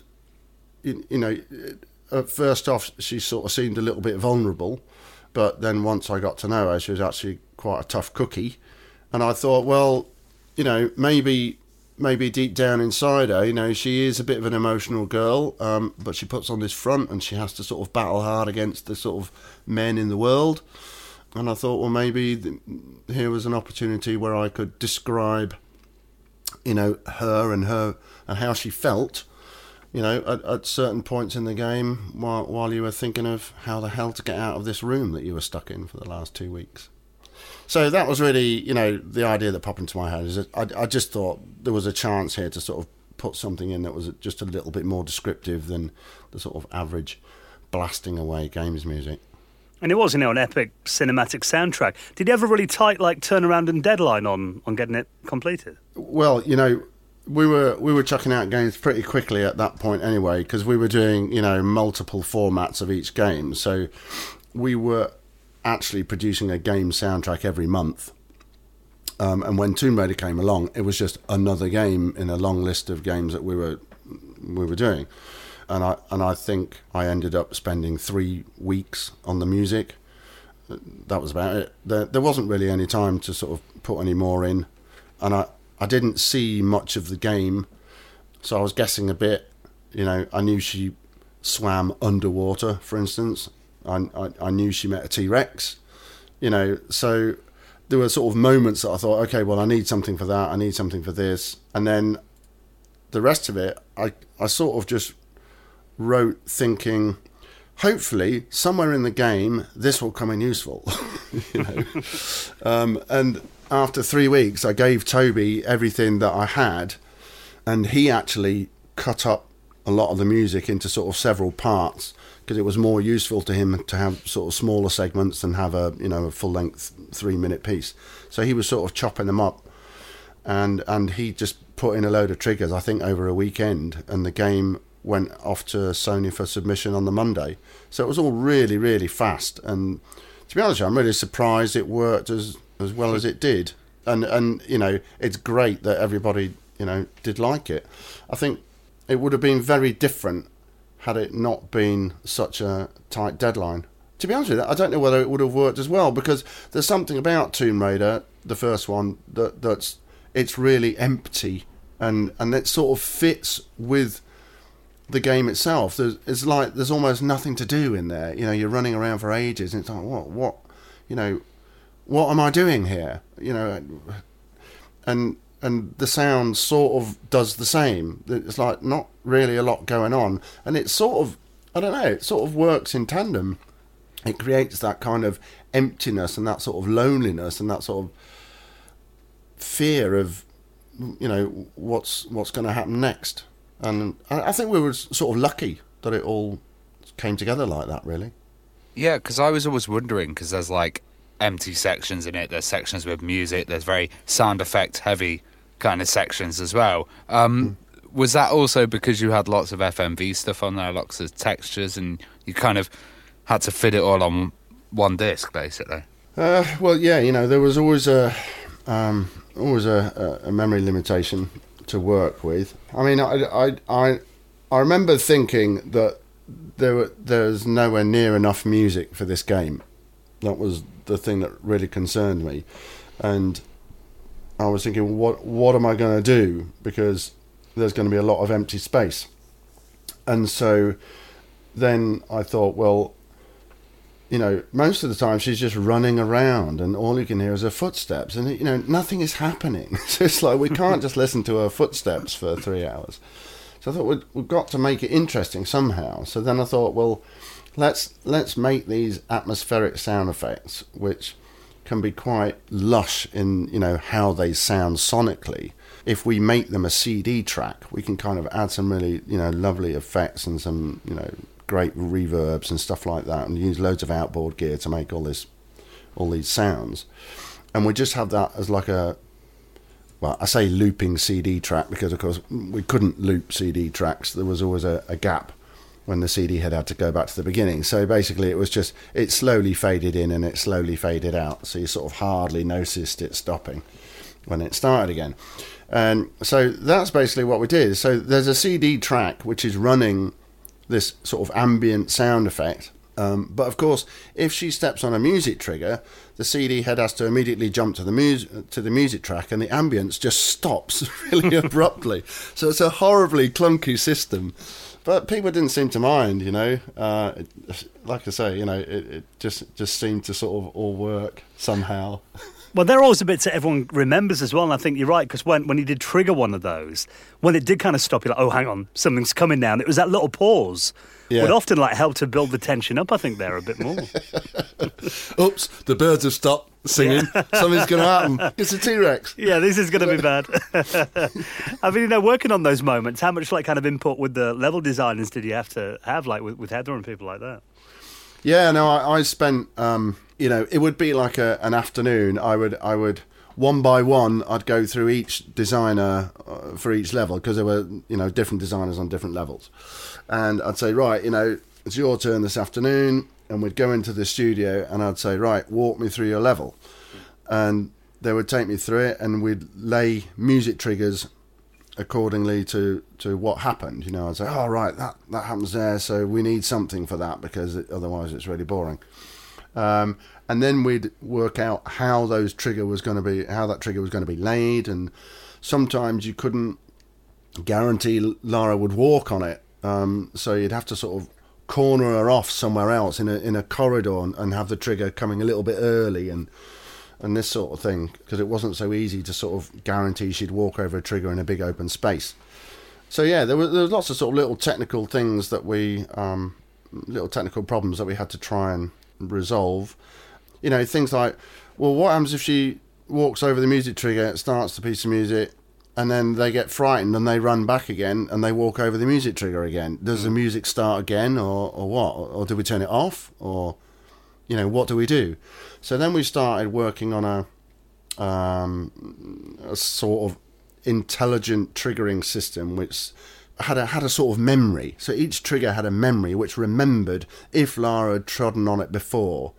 at first off, she sort of seemed a little bit vulnerable, but then once I got to know her, she was actually quite a tough cookie. And I thought, well, maybe deep down inside her, she is a bit of an emotional girl, but she puts on this front and she has to sort of battle hard against the sort of men in the world. And I thought, well, maybe here was an opportunity where I could describe, her and how she felt, at certain points in the game while you were thinking of how the hell to get out of this room that you were stuck in for the last 2 weeks. So that was really, the idea that popped into my head. Is that I just thought there was a chance here to sort of put something in that was just a little bit more descriptive than the sort of average blasting away games music. And it was, an epic cinematic soundtrack. Did you ever really tight turnaround and deadline on getting it completed? Well, we were chucking out games pretty quickly at that point anyway, because we were doing multiple formats of each game. So we were actually producing a game soundtrack every month, and when Tomb Raider came along, it was just another game in a long list of games that we were doing, and I think I ended up spending 3 weeks on the music. That was about it. There wasn't really any time to sort of put any more in, and I didn't see much of the game, so I was guessing a bit. I knew she swam underwater, for instance. I knew she met a T-Rex, so there were sort of moments that I thought, okay, well, I need something for that, I need something for this. And then the rest of it, I sort of just wrote thinking, hopefully, somewhere in the game, this will come in useful, and after 3 weeks, I gave Toby everything that I had, and he actually cut up a lot of the music into sort of several parts, because it was more useful to him to have sort of smaller segments than have a full-length 3-minute piece. So he was sort of chopping them up, and he just put in a load of triggers, I think, over a weekend, and the game went off to Sony for submission on the Monday. So it was all really, really fast, and to be honest with you, I'm really surprised it worked as well as it did, and it's great that everybody did like it. I think it would have been very different had it not been such a tight deadline. To be honest with you, I don't know whether it would have worked as well, because there's something about Tomb Raider, the first one, it's really empty, and it sort of fits with the game itself. There's almost nothing to do in there. You're running around for ages, and it's like, what am I doing here? And the sound sort of does the same. It's like not really a lot going on, and it's sort of, I don't know, it sort of works in tandem. It creates that kind of emptiness and that sort of loneliness and that sort of fear of what's going to happen next. And I think we were sort of lucky that it all came together like that, really. Yeah, because I was always wondering, because there's empty sections in it, there's sections with music, there's very sound effect heavy kind of sections as well. Was that also because you had lots of FMV stuff on there, lots of textures, and you kind of had to fit it all on one disc, basically? Well, yeah, there was always a memory limitation to work with. I mean, I remember thinking that there's nowhere near enough music for this game. That was the thing that really concerned me, and I was thinking, what am I going to do, because there's going to be a lot of empty space. And so then I thought, well, most of the time she's just running around and all you can hear is her footsteps, and nothing is happening. So it's like, we can't just listen to her footsteps for 3 hours. So I thought we've got to make it interesting somehow. So then I thought, well, let's make these atmospheric sound effects, which can be quite lush in how they sound sonically. If we make them a CD track, we can kind of add some really lovely effects and some great reverbs and stuff like that, and use loads of outboard gear to make all these sounds. And we just have that as like a well, I say looping CD track because, of course, we couldn't loop CD tracks. There was always a gap when the CD had to go back to the beginning. So basically it slowly faded in and it slowly faded out. So you sort of hardly noticed it stopping when it started again. And so that's basically what we did. So there's a CD track which is running this sort of ambient sound effect. But of course, if she steps on a music trigger, the CD head has to immediately jump to the music track, and the ambience just stops really abruptly. So it's a horribly clunky system. But people didn't seem to mind, you know. Like I say, you know, it just seemed to sort of all work somehow. Well, there are always the bits that everyone remembers as well, and I think you're right, because when you did trigger one of those, when it did kind of stop, you're like, oh, hang on, something's coming now. And it was that little pause would often like help to build the tension up, I think, there a bit more. Oops, the birds have stopped singing. Something's going to happen. It's a T-Rex. Yeah, this is going to be bad. I mean, you know, working on those moments, how much like kind of input with the level designers did you have to have, like with Heather and people like that? Yeah, no, I spent, you know, it would be like an afternoon. I would one by one, I'd go through each designer for each level, because there were, you know, different designers on different levels. And I'd say, right, you know, it's your turn this afternoon. And we'd go into the studio and I'd say, right, walk me through your level. And they would take me through it, and we'd lay music triggers accordingly to what happened. You know, I'd say, oh, right, that happens there, so we need something for that, because otherwise it's really boring. And then we'd work out how that trigger was going to be laid, and sometimes you couldn't guarantee Lara would walk on it, so you'd have to sort of corner her off somewhere else in a corridor and have the trigger coming a little bit early and this sort of thing, because it wasn't so easy to sort of guarantee she'd walk over a trigger in a big open space. So yeah, there was lots of sort of little technical things that little technical problems that we had to try and resolve. You know, things like, well, what happens if she walks over the music trigger, starts the piece of music, and then they get frightened and they run back again and they walk over the music trigger again? Does the music start again, or what? Or do we turn it off? Or, you know, what do we do? So then we started working on a sort of intelligent triggering system which had a sort of memory. So each trigger had a memory which remembered if Lara had trodden on it before,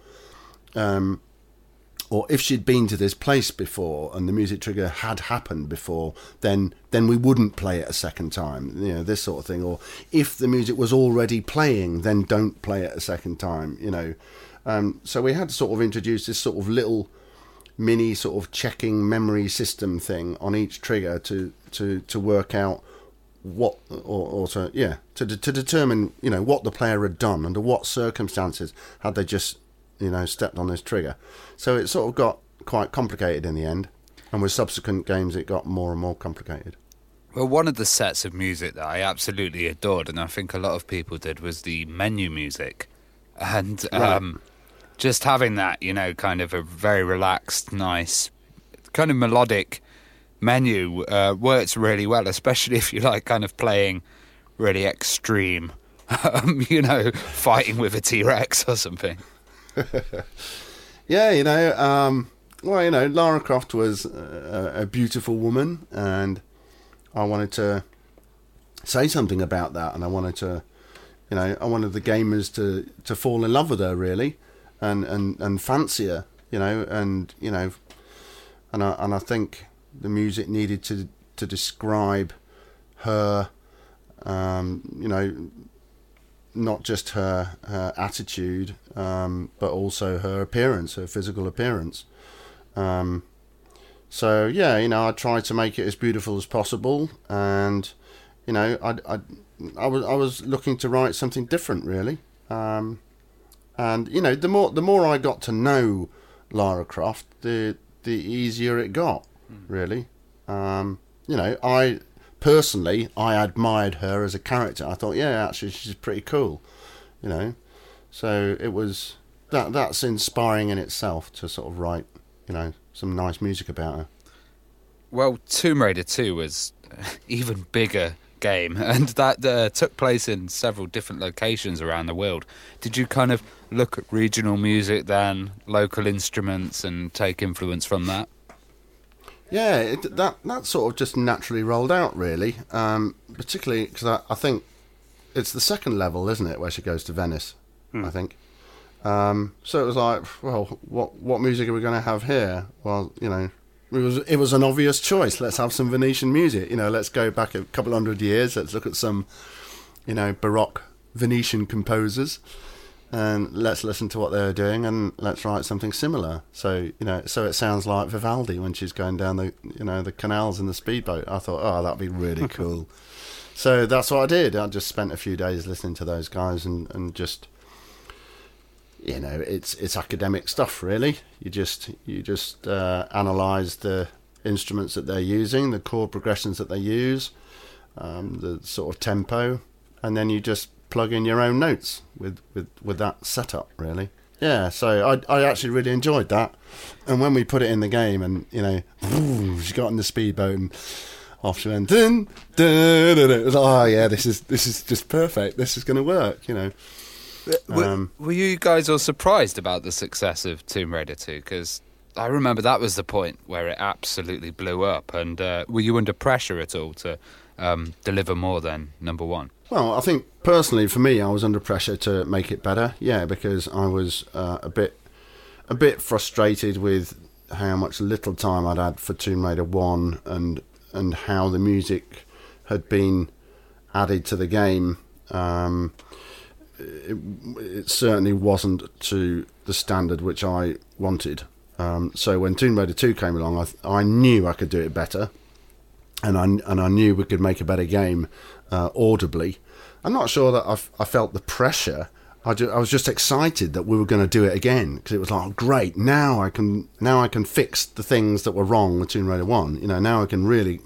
or if she'd been to this place before and the music trigger had happened before, then we wouldn't play it a second time, you know, this sort of thing. Or if the music was already playing, then don't play it a second time, you know. So we had to sort of introduce this sort of little mini sort of checking memory system thing on each trigger to work out what, or to determine, you know, what the player had done, under what circumstances had they just, you know, stepped on this trigger. So it sort of got quite complicated in the end, and with subsequent games it got more and more complicated. Well, one of the sets of music that I absolutely adored, and I think a lot of people did, was the menu music. And just having that, you know, kind of a very relaxed, nice, kind of melodic menu works really well, especially if you like kind of playing really extreme, you know, fighting with a T-Rex or something. Yeah, you know, well, you know, Lara Croft was a beautiful woman, and I wanted to say something about that, and I wanted to, you know, I wanted the gamers to fall in love with her, really, and fancy her, you know, and I think the music needed to describe her, you know, not just her attitude, but also her appearance, her physical appearance. So yeah, you know, I tried to make it as beautiful as possible, and you know, I was looking to write something different, really. And you know, the more I got to know Lara Croft, the easier it got, really. You know, I personally admired her as a character. I thought, yeah, actually, she's pretty cool, you know. So it was that's inspiring in itself to sort of write, you know, some nice music about her. Well, Tomb Raider 2 was an even bigger game, and that took place in several different locations around the world. Did you kind of look at regional music then, local instruments, and take influence from that? Yeah, that sort of just naturally rolled out, really. Particularly because I think it's the second level, isn't it, where she goes to Venice, I think. So it was like, well, what music are we going to have here? Well, it was an obvious choice. Let's have some Venetian music. Let's go back a couple hundred years. Let's look at some, Baroque Venetian composers, and let's listen to what they're doing, and let's write something similar. So so it sounds like Vivaldi when she's going down the canals in the speedboat. I thought, oh, that'd be really cool. So that's what I did. I just spent a few days listening to those guys and just, it's academic stuff, really. You just analyse the instruments that they're using, the chord progressions that they use, the sort of tempo, and then you just plug in your own notes with that setup, really. Yeah, so I actually really enjoyed that. And when we put it in the game, and she got in the speedboat and off she went, dun, dun, dun, dun. It was like, oh yeah, this is just perfect. This is going to work, Were you guys all surprised about the success of Tomb Raider 2? Because I remember that was the point where it absolutely blew up. And were you under pressure at all to deliver more than number one? Well, I think personally for me, I was under pressure to make it better. Yeah, because I was a bit frustrated with how much little time I'd had for Tomb Raider 1 and how the music had been added to the game. It certainly wasn't to the standard which I wanted. So when Tomb Raider 2 came along, I knew I could do it better, and I knew we could make a better game audibly. I'm not sure that I felt the pressure. I was just excited that we were going to do it again, because it was like, oh, great, now I can fix the things that were wrong with Tomb Raider 1. Now I can really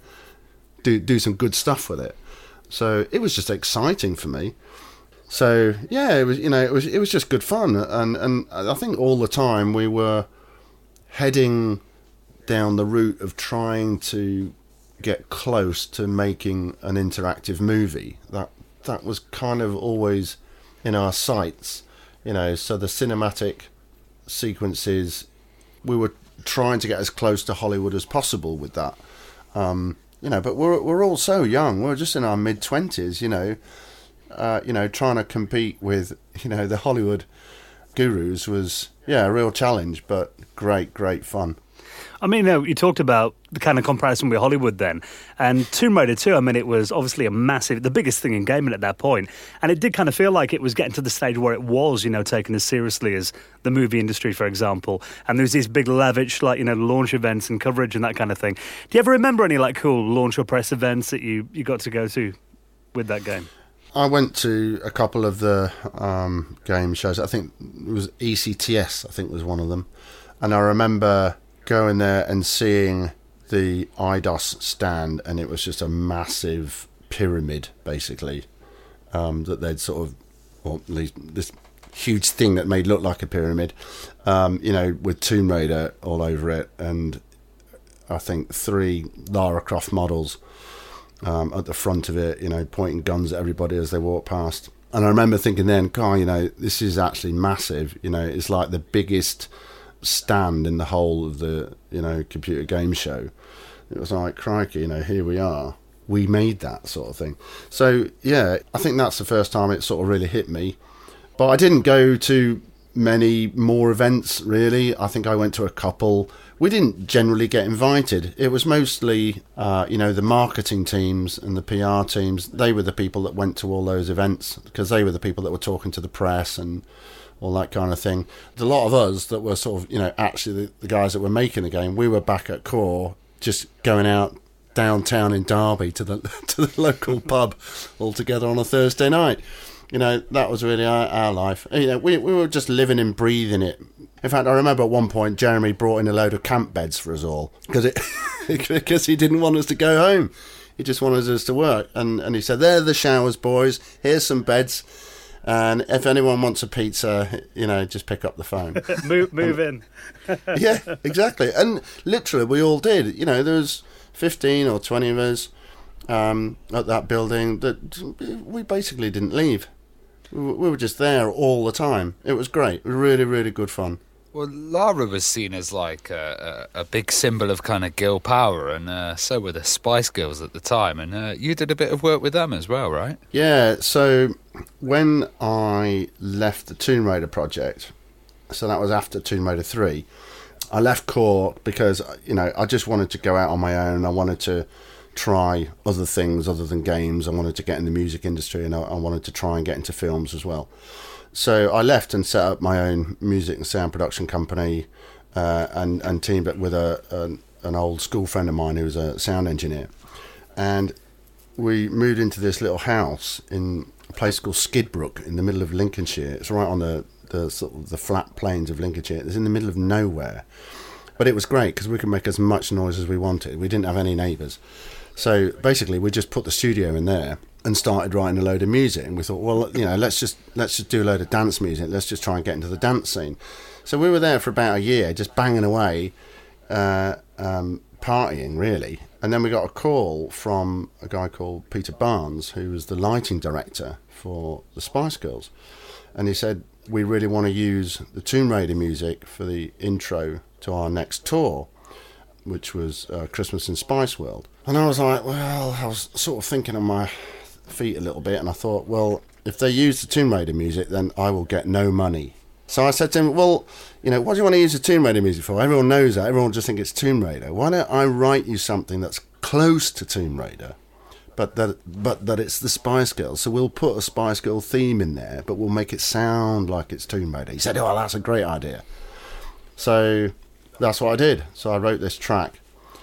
do some good stuff with it. So it was just exciting for me. So yeah, it was just good fun, and I think all the time we were heading down the route of trying to get close to making an interactive movie. That was kind of always in our sights, so the cinematic sequences, we were trying to get as close to Hollywood as possible with that. But we're all so young. We're just in our mid-20s, trying to compete with, the Hollywood gurus was, a real challenge, but great fun. I mean, you talked about the kind of comparison with Hollywood then. And Tomb Raider 2, I mean, it was obviously the biggest thing in gaming at that point. And it did kind of feel like it was getting to the stage where it was, taken as seriously as the movie industry, for example. And there was these big lavish, launch events and coverage and that kind of thing. Do you ever remember any, cool launch or press events that you got to go to with that game? I went to a couple of the game shows. I think it was ECTS, I think was one of them. And I remember going there and seeing the IDOS stand, and it was just a massive pyramid, basically, that they'd sort of, or at least this huge thing that made look like a pyramid, with Tomb Raider all over it, and I think 3 Lara Croft models at the front of it, pointing guns at everybody as they walk past. And I remember thinking then, God, this is actually massive. It's like the biggest stand in the whole of the computer game show. It was like, crikey, here we are, we made that sort of thing. So yeah, I think that's the first time it sort of really hit me. But I didn't go to many more events, really. I think I went to a couple. We didn't generally get invited. It was mostly the marketing teams and the PR teams. They were the people that went to all those events, because they were the people that were talking to the press and all that kind of thing. A lot of us that were sort of, actually the guys that were making the game, we were back at Core, just going out downtown in Derby to the local pub all together on a Thursday night. That was really our life. We were just living and breathing it. In fact, I remember at one point Jeremy brought in a load of camp beds for us all because he didn't want us to go home. He just wanted us to work. And he said, "There are the showers, boys. Here's some beds. And if anyone wants a pizza, just pick up the phone." move in. Yeah, exactly. And literally, we all did. There was 15 or 20 of us at that building that we basically didn't leave. We were just there all the time. It was great. Really, really good fun. Well, Lara was seen as like a big symbol of kind of girl power, and so were the Spice Girls at the time. And you did a bit of work with them as well, right? Yeah, so when I left the Tomb Raider project, so that was after Tomb Raider 3, I left Core because, I just wanted to go out on my own. I wanted to try other things other than games. I wanted to get in the music industry, and I wanted to try and get into films as well. So I left and set up my own music and sound production company, and teamed up with an old school friend of mine who was a sound engineer. And we moved into this little house in a place called Skidbrook in the middle of Lincolnshire. It's right on the sort of the flat plains of Lincolnshire. It's in the middle of nowhere. But it was great because we could make as much noise as we wanted. We didn't have any neighbours. So basically we just put the studio in there and started writing a load of music, and we thought, well, let's just do a load of dance music. Let's just try and get into the dance scene. So we were there for about a year, just banging away, partying really. And then we got a call from a guy called Peter Barnes, who was the lighting director for the Spice Girls, and he said, we really want to use the Tomb Raider music for the intro to our next tour, which was Christmas in Spice World. And I was like, well, I was sort of thinking on my feet a little bit, and I thought, well, if they use the Tomb Raider music, then I will get no money. So I said to him, well, what do you want to use the Tomb Raider music for? Everyone knows that. Everyone just thinks it's Tomb Raider. Why don't I write you something that's close to Tomb Raider, but that it's the Spice Girls? So we'll put a Spice Girl theme in there, but we'll make it sound like it's Tomb Raider. He said, oh, that's a great idea. So that's what I did. So I wrote this track,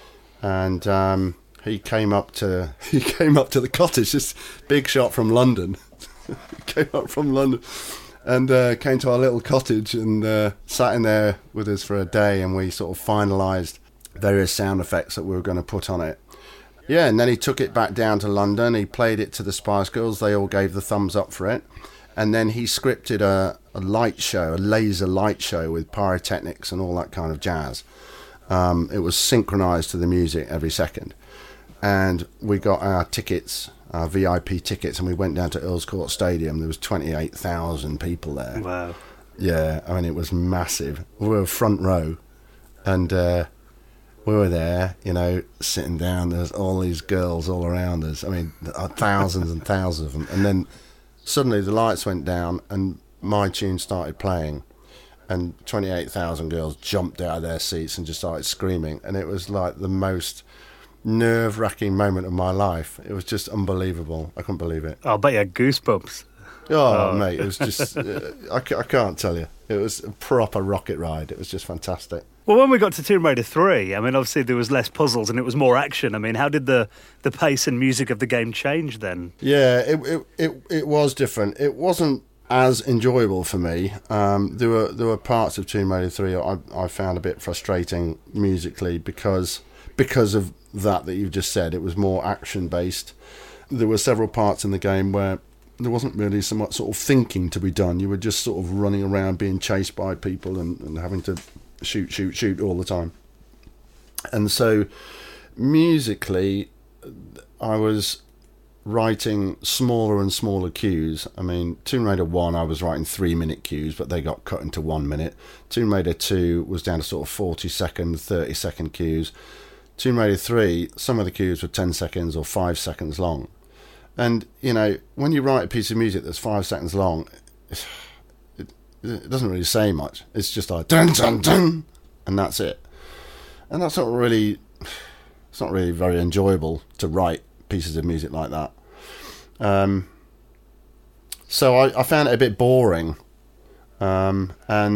and he came up to the cottage. This big shot from London. He came up from London and came to our little cottage and sat in there with us for a day, and we sort of finalised various sound effects that we were going to put on it. Yeah, and then he took it back down to London. He played it to the Spice Girls. They all gave the thumbs up for it. And then he scripted a light show, a laser light show with pyrotechnics and all that kind of jazz. It was synchronised to the music every second. And we got our tickets, our VIP tickets, and we went down to Earls Court Stadium. There was 28,000 people there. Wow. Yeah, I mean, it was massive. We were front row, and we were there, sitting down. There's all these girls all around us. I mean, thousands and thousands of them. And then suddenly the lights went down, and my tune started playing, and 28,000 girls jumped out of their seats and just started screaming. And it was like the most nerve-wracking moment of my life. It was just unbelievable. I couldn't believe it. I'll bet you had goosebumps. Oh, mate, it was just I can't tell you. It was a proper rocket ride. It was just fantastic. Well, when we got to Tomb Raider 3, I mean, obviously there was less puzzles and it was more action. I mean, how did the pace and music of the game change then? Yeah, it was different. It wasn't as enjoyable for me. There were parts of Tomb Raider 3 I found a bit frustrating musically because of that you've just said. It was more action based. There were several parts in the game where there wasn't really so much sort of thinking to be done. You were just sort of running around being chased by people and having to shoot all the time. And so musically I was writing smaller and smaller cues. I mean, Tomb Raider 1 I was writing 3-minute cues, but they got cut into 1 minute. Tomb Raider 2 was down to sort of 40-second, 30-second cues. Tomb Raider 3, some of the cues were 10 seconds or 5 seconds long. And, when you write a piece of music that's 5 seconds long, it doesn't really say much. It's just like, dun, dun, dun, and that's it. And that's not really very enjoyable to write pieces of music like that. So I found it a bit boring. And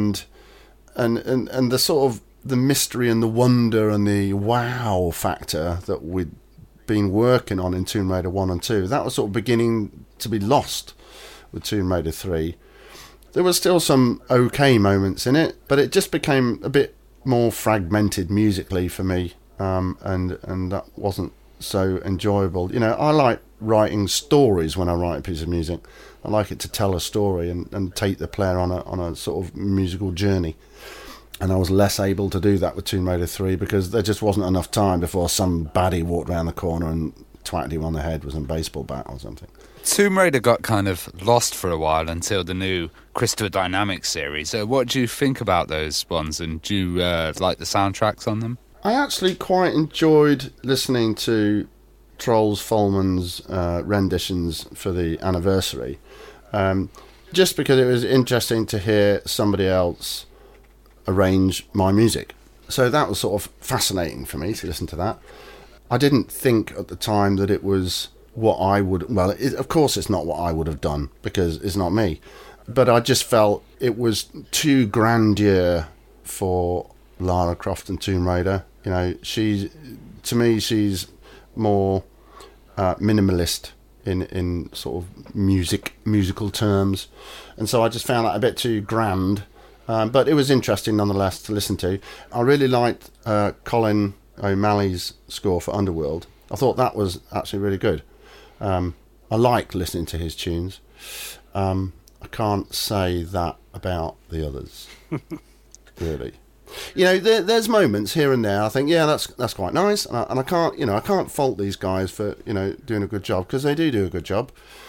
the sort of the mystery and the wonder and the wow factor that we'd been working on in Tomb Raider 1 and 2, that was sort of beginning to be lost with Tomb Raider 3. There were still some okay moments in it, but it just became a bit more fragmented musically for me, and that wasn't so enjoyable. I like writing stories when I write a piece of music. I like it to tell a story and take the player on a sort of musical journey. And I was less able to do that with Tomb Raider 3 because there just wasn't enough time before some baddie walked around the corner and twatted him on the head with a baseball bat or something. Tomb Raider got kind of lost for a while until the new Crystal Dynamics series. So what do you think about those ones, and do you like the soundtracks on them? I actually quite enjoyed listening to Trolls Folman's renditions for the anniversary, just because it was interesting to hear somebody else arrange my music. So that was sort of fascinating for me to listen to that. I didn't think at the time that it was what I would... Well, of course it's not what I would have done, because it's not me. But I just felt it was too grandeur for Lara Croft and Tomb Raider. You know, to me, she's more minimalist in sort of musical terms. And so I just found that a bit too grand. But it was interesting nonetheless to listen to. I really liked Colin O'Malley's score for Underworld. I thought that was actually really good. I like listening to his tunes. I can't say that about the others, really. You know, there's moments here and there. I think, yeah, that's quite nice, and I can't fault these guys for doing a good job, because they do a good job.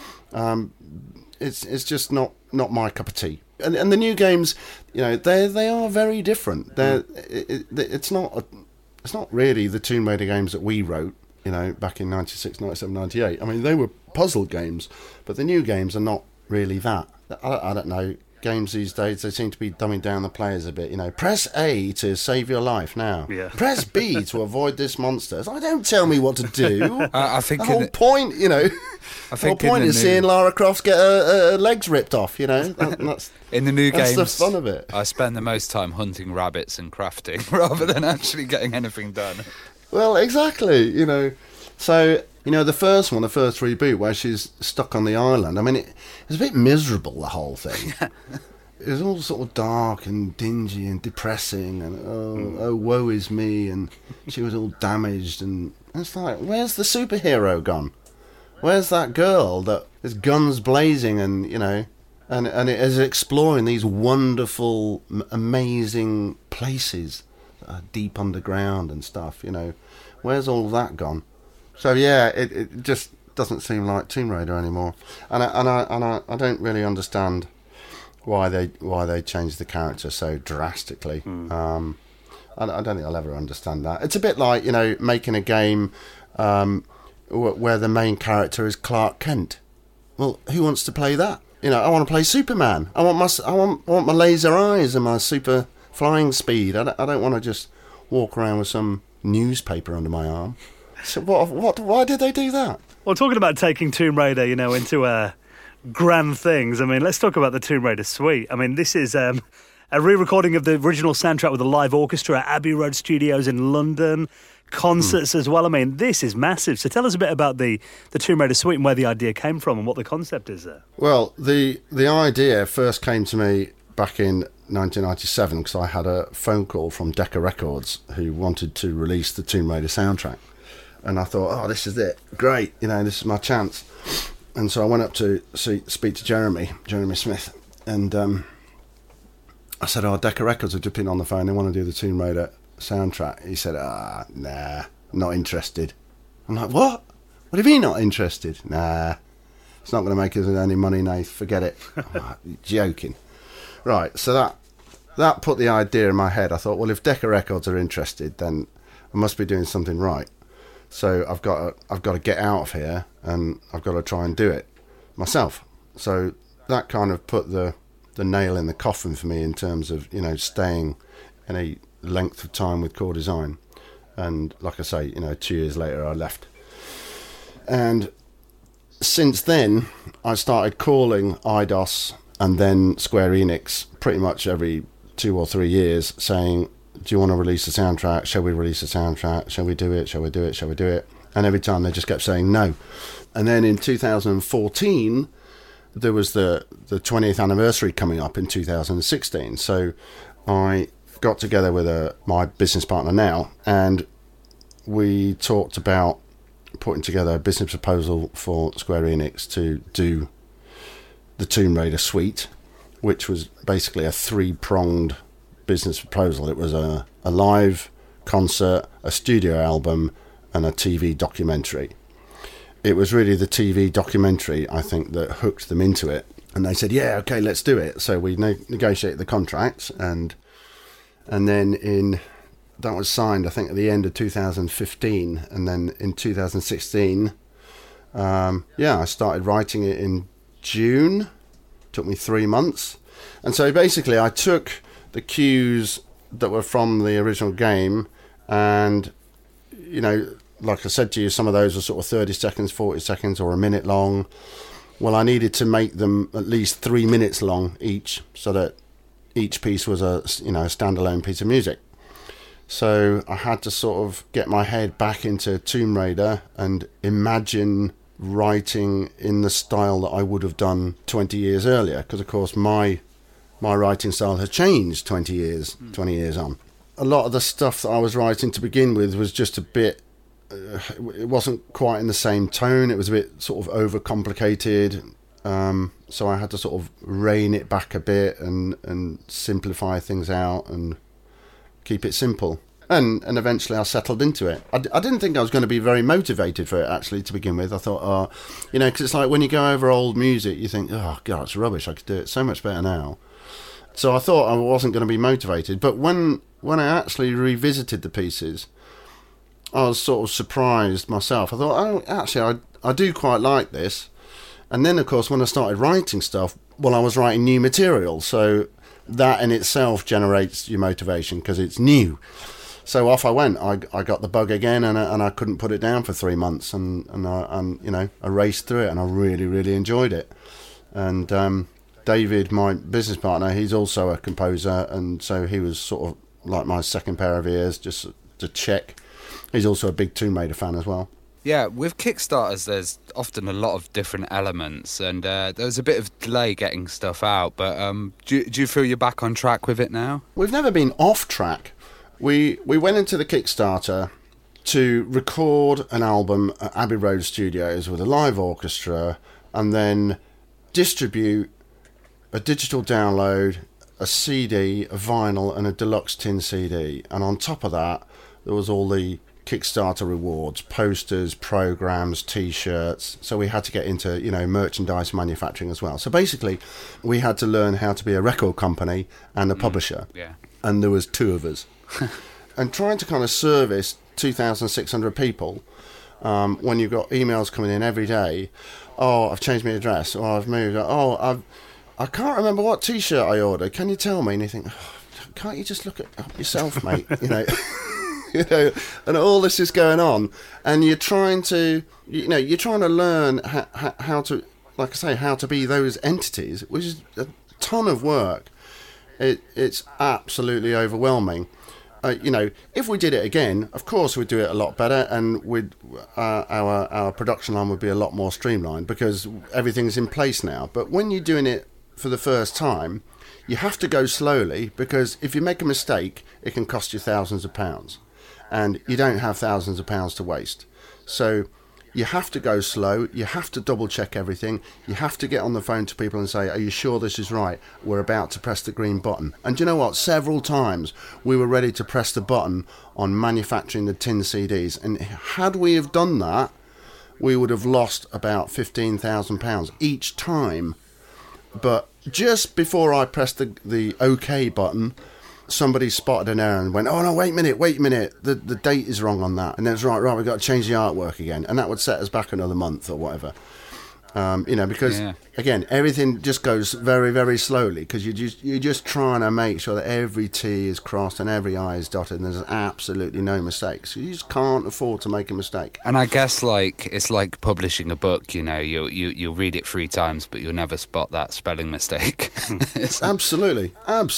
It's just not my cup of tea. And the new games, they are very different. It's not really the Tomb Raider games that we wrote, back in 96, 97, 98. I mean, they were puzzle games, but the new games are not really that. I don't know. Games these days, they seem to be dumbing down the players a bit. Press A to save your life now. Yeah. Press B to avoid this monster. So don't tell me what to do. I think the whole point, the whole point is seeing Lara Croft get her legs ripped off. That's in the new games. That's the fun of it. I spend the most time hunting rabbits and crafting rather than actually getting anything done. Well, exactly. So. The first reboot where she's stuck on the island, I mean, it was a bit miserable, the whole thing. It was all sort of dark and dingy and depressing, and oh, woe is me, and she was all damaged, and it's like, where's the superhero gone? Where's that girl that is guns blazing and it is exploring these wonderful, amazing places that are deep underground and stuff, Where's all of that gone? So yeah, it just doesn't seem like Tomb Raider anymore, and I don't really understand why they changed the character so drastically. I don't think I'll ever understand that. It's a bit like making a game where the main character is Clark Kent. Well, who wants to play that? I want to play Superman. I want my laser eyes and my super flying speed. I don't want to just walk around with some newspaper under my arm. So why did they do that? Well, talking about taking Tomb Raider, into grand things, I mean, let's talk about the Tomb Raider suite. I mean, this is a re-recording of the original soundtrack with a live orchestra at Abbey Road Studios in London, concerts as well. I mean, this is massive. So tell us a bit about the Tomb Raider suite and where the idea came from and what the concept is there. Well, the idea first came to me back in 1997 because I had a phone call from Decca Records who wanted to release the Tomb Raider soundtrack. And I thought, oh, this is it. Great. This is my chance. And so I went up to speak to Jeremy Smith. And I said, Decca Records have just been on the phone. They want to do the Tomb Raider soundtrack. He said, nah, not interested. I'm like, what? What do you mean not interested? Nah, it's not going to make us any money, Nath. Forget it. I'm like, you're joking. Right, so that put the idea in my head. I thought, well, if Decca Records are interested, then I must be doing something right. So I've got to get out of here, and I've got to try and do it myself. So that kind of put the nail in the coffin for me in terms of staying in a length of time with Core Design. And like I say, 2 years later I left. And since then I started calling Eidos and then Square Enix pretty much every 2 or 3 years, saying, do you want to release a soundtrack? Shall we release a soundtrack? Shall we do it? Shall we do it? Shall we do it? And every time they just kept saying no. And then in 2014, there was the 20th anniversary coming up in 2016. So I got together with my business partner now, and we talked about putting together a business proposal for Square Enix to do the Tomb Raider suite, which was basically a 3-pronged business proposal. It was a live concert, a studio album, and a TV documentary. it was really the TV documentary, I think, that hooked them into it. And they said, yeah, okay, let's do it. So we negotiated the contracts, and then that was signed, I think, at the end of 2015. And then in 2016, I started writing it in June. Took me 3 months. And so basically I took the cues that were from the original game, and, you know, like I said to you, some of those are sort of 30 seconds, 40 seconds, or a minute long. Well, I needed to make them at least 3 minutes long each, so that each piece was a standalone piece of music. So I had to sort of get my head back into Tomb Raider and imagine writing in the style that I would have done 20 years earlier, because of course my writing style has changed 20 years on. A lot of the stuff that I was writing to begin with was just a bit, it wasn't quite in the same tone. It was a bit sort of overcomplicated. So I had to sort of rein it back a bit and simplify things out and keep it simple. And eventually I settled into it. I didn't think I was going to be very motivated for it, actually, to begin with. I thought, because it's like when you go over old music, you think, oh, God, it's rubbish. I could do it so much better now. So I thought I wasn't going to be motivated. But when I actually revisited the pieces, I was sort of surprised myself. I thought, oh, actually, I do quite like this. And then, of course, when I started writing stuff, well, I was writing new material. So that in itself generates your motivation because it's new. So off I went. I got the bug again, and I couldn't put it down for 3 months, and I raced through it, and I really, really enjoyed it. And David, my business partner, he's also a composer, and so he was sort of like my second pair of ears, just to check. He's also a big Tomb Raider fan as well. Yeah, with Kickstarters, there's often a lot of different elements, and there was a bit of delay getting stuff out. But do you feel you're back on track with it now? We've never been off track. We went into the Kickstarter to record an album at Abbey Road Studios with a live orchestra, and then distribute a digital download, a CD, a vinyl, and a deluxe tin CD. And on top of that, there was all the Kickstarter rewards, posters, programs, T-shirts. So we had to get into, merchandise manufacturing as well. So basically, we had to learn how to be a record company and a publisher. Yeah. And there was two of us. And trying to kind of service 2,600 people when you've got emails coming in every day. Oh, I've changed my address, or I've moved. Oh, I can't remember what T-shirt I ordered. Can you tell me? And you think, can't you just look at yourself, mate? And all this is going on, and you're trying to learn how to, like I say, how to be those entities, which is a ton of work. It's absolutely overwhelming. If we did it again, of course we'd do it a lot better, and our production line would be a lot more streamlined because everything's in place now. But when you're doing it for the first time, you have to go slowly, because if you make a mistake, it can cost you thousands of pounds, and you don't have thousands of pounds to waste. So you have to go slow, you have to double check everything, you have to get on the phone to people and say, are you sure this is right? We're about to press the green button. And do you know what? Several times we were ready to press the button on manufacturing the tin CDs, and had we have done that, we would have lost about £15,000 each time. But just before I pressed the OK button, somebody spotted an error and went, oh no, wait a minute, the date is wrong on that. And then it's right, we've got to change the artwork again. And that would set us back another month or whatever. Because again, everything just goes very, very slowly, because you're just trying to make sure that every T is crossed and every I is dotted, and there's absolutely no mistakes. You just can't afford to make a mistake. And I guess it's like publishing a book. You'll read it 3 times, but you'll never spot that spelling mistake. Absolutely.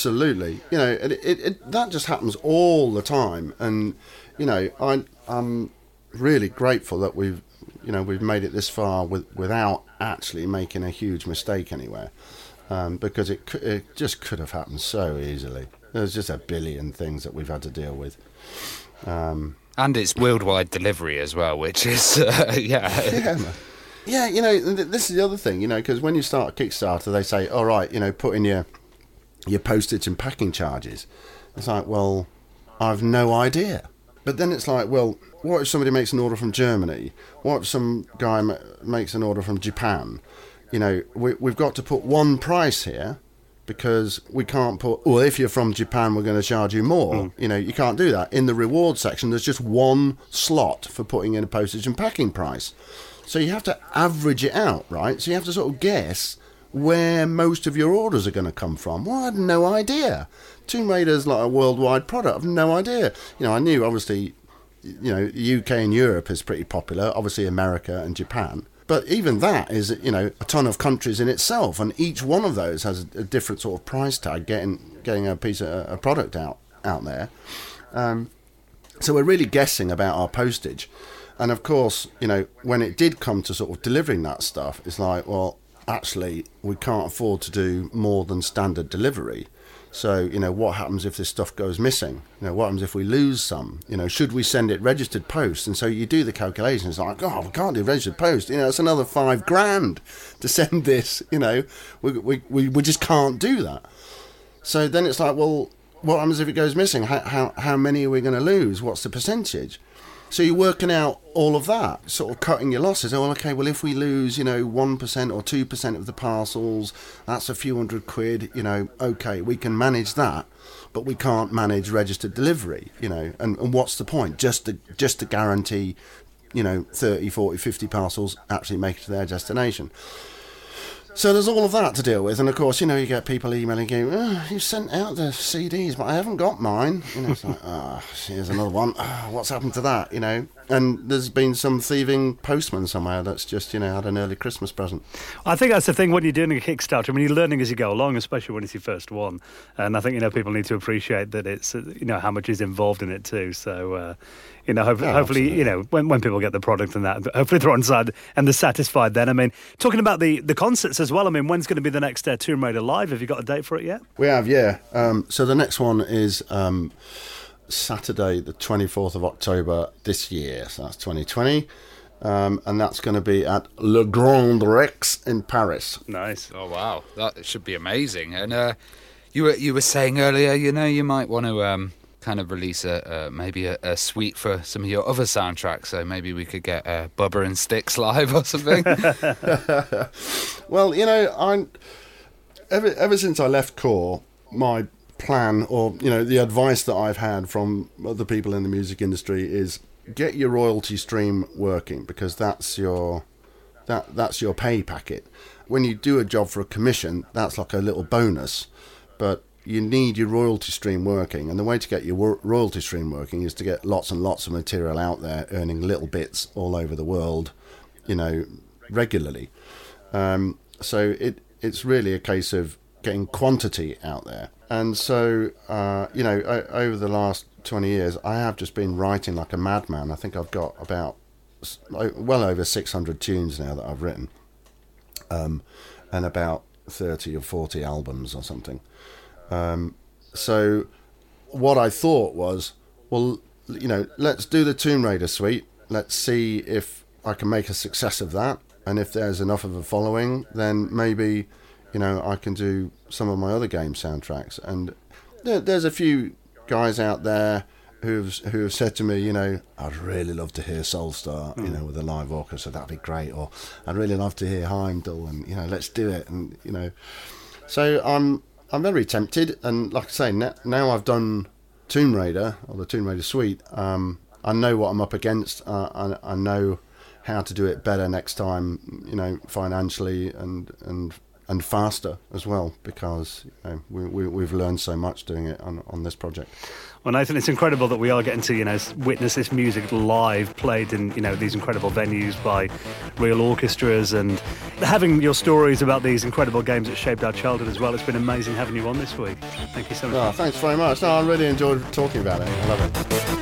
That just happens all the time, and I'm really grateful that we've made it this far without actually making a huge mistake anywhere, because it just could have happened so easily. There's just a billion things that we've had to deal with. And it's worldwide delivery as well, which is, Yeah, this is the other thing, because when you start a Kickstarter, they say, all right, put in your postage and packing charges. It's like, well, I've no idea. But then it's like, well, what if somebody makes an order from Germany? What if some guy makes an order from Japan? You know, we've got to put one price here, because we can't put, well, if you're from Japan, we're going to charge you more. You know, you can't do that. In the reward section, there's just one slot for putting in a postage and packing price. So you have to average it out, right? So you have to sort of guess where most of your orders are going to come from. Well, I had no idea. Tomb Raider's like a worldwide product. I've no idea. You know, I knew, obviously, you know, UK and Europe is pretty popular. Obviously, America and Japan. But even that is, you know, a ton of countries in itself, and each one of those has a different sort of price tag getting a piece of a product out there. So we're really guessing about our postage. And of course, you know, when it did come to sort of delivering that stuff, it's like, well, actually, we can't afford to do more than standard delivery. So, you know, what happens if this stuff goes missing? You know, what happens if we lose some? You know, should we send it registered post? And so you do the calculations like, oh, we can't do registered post. You know, it's another $5,000 to send this. You know, we just can't do that. So then it's like, well, what happens if it goes missing? How many are we going to lose? What's the percentage? So you're working out all of that, sort of cutting your losses. Oh, okay, well, if we lose, you know, 1% or 2% of the parcels, that's a few £100, you know, okay, we can manage that, but we can't manage registered delivery, you know, and what's the point? Just to guarantee, you know, 30, 40, 50 parcels actually make it to their destination. So there's all of that to deal with, and of course, you know, you get people emailing you, oh, you sent out the CDs, but I haven't got mine. You know, it's like, here's another one. What's happened to that? You know, and there's been some thieving postman somewhere that's just, you know, had an early Christmas present. I think that's the thing when you're doing a Kickstarter. I mean, you're learning as you go along, especially when it's your first one. And I think, you know, people need to appreciate that it's, you know, how much is involved in it too. So, you know, hopefully, you know, when people get the product and that, hopefully they're on side and they're satisfied then. I mean, talking about the concerts as well, I mean, when's going to be the next Tomb Raider Live? Have you got a date for it yet? We have, yeah. So the next one is Saturday, the 24th of October this year. So that's 2020. And that's going to be at Le Grand Rex in Paris. Nice. Oh, wow. That should be amazing. And you were saying earlier, you know, you might want to kind of release maybe a suite for some of your other soundtracks. So maybe we could get Bubba and Styx live or something. Well, you know, ever since I left Core, my plan, or, you know, the advice that I've had from other people in the music industry is get your royalty stream working, because that's your pay packet. When you do a job for a commission, that's like a little bonus, but you need your royalty stream working, and the way to get your royalty stream working is to get lots and lots of material out there, earning little bits all over the world, you know, regularly. So it's really a case of getting quantity out there. And so, you know, over the last 20 years, I have just been writing like a madman. I think I've got about well over 600 tunes now that I've written, and about 30 or 40 albums or something. So what I thought was, well, you know, let's do the Tomb Raider suite. Let's see if I can make a success of that. And if there's enough of a following, then maybe, you know, I can do some of my other game soundtracks. And there's a few guys out there who have said to me, you know, I'd really love to hear Soulstar, you know, with a live orchestra. That'd be great. Or I'd really love to hear Heimdall, and, you know, let's do it. And, you know, so I'm very tempted. And like I say, now I've done Tomb Raider, or the Tomb Raider suite, I know what I'm up against. I know how to do it better next time, you know, financially and faster as well, because, you know, we've learned so much doing it on this project. Well, Nathan, it's incredible that we are getting to, you know, witness this music live, played in, you know, these incredible venues by real orchestras, and having your stories about these incredible games that shaped our childhood as well. It's been amazing having you on this week. Thank you so much. Oh, thanks very much. No, I really enjoyed talking about it. I love it.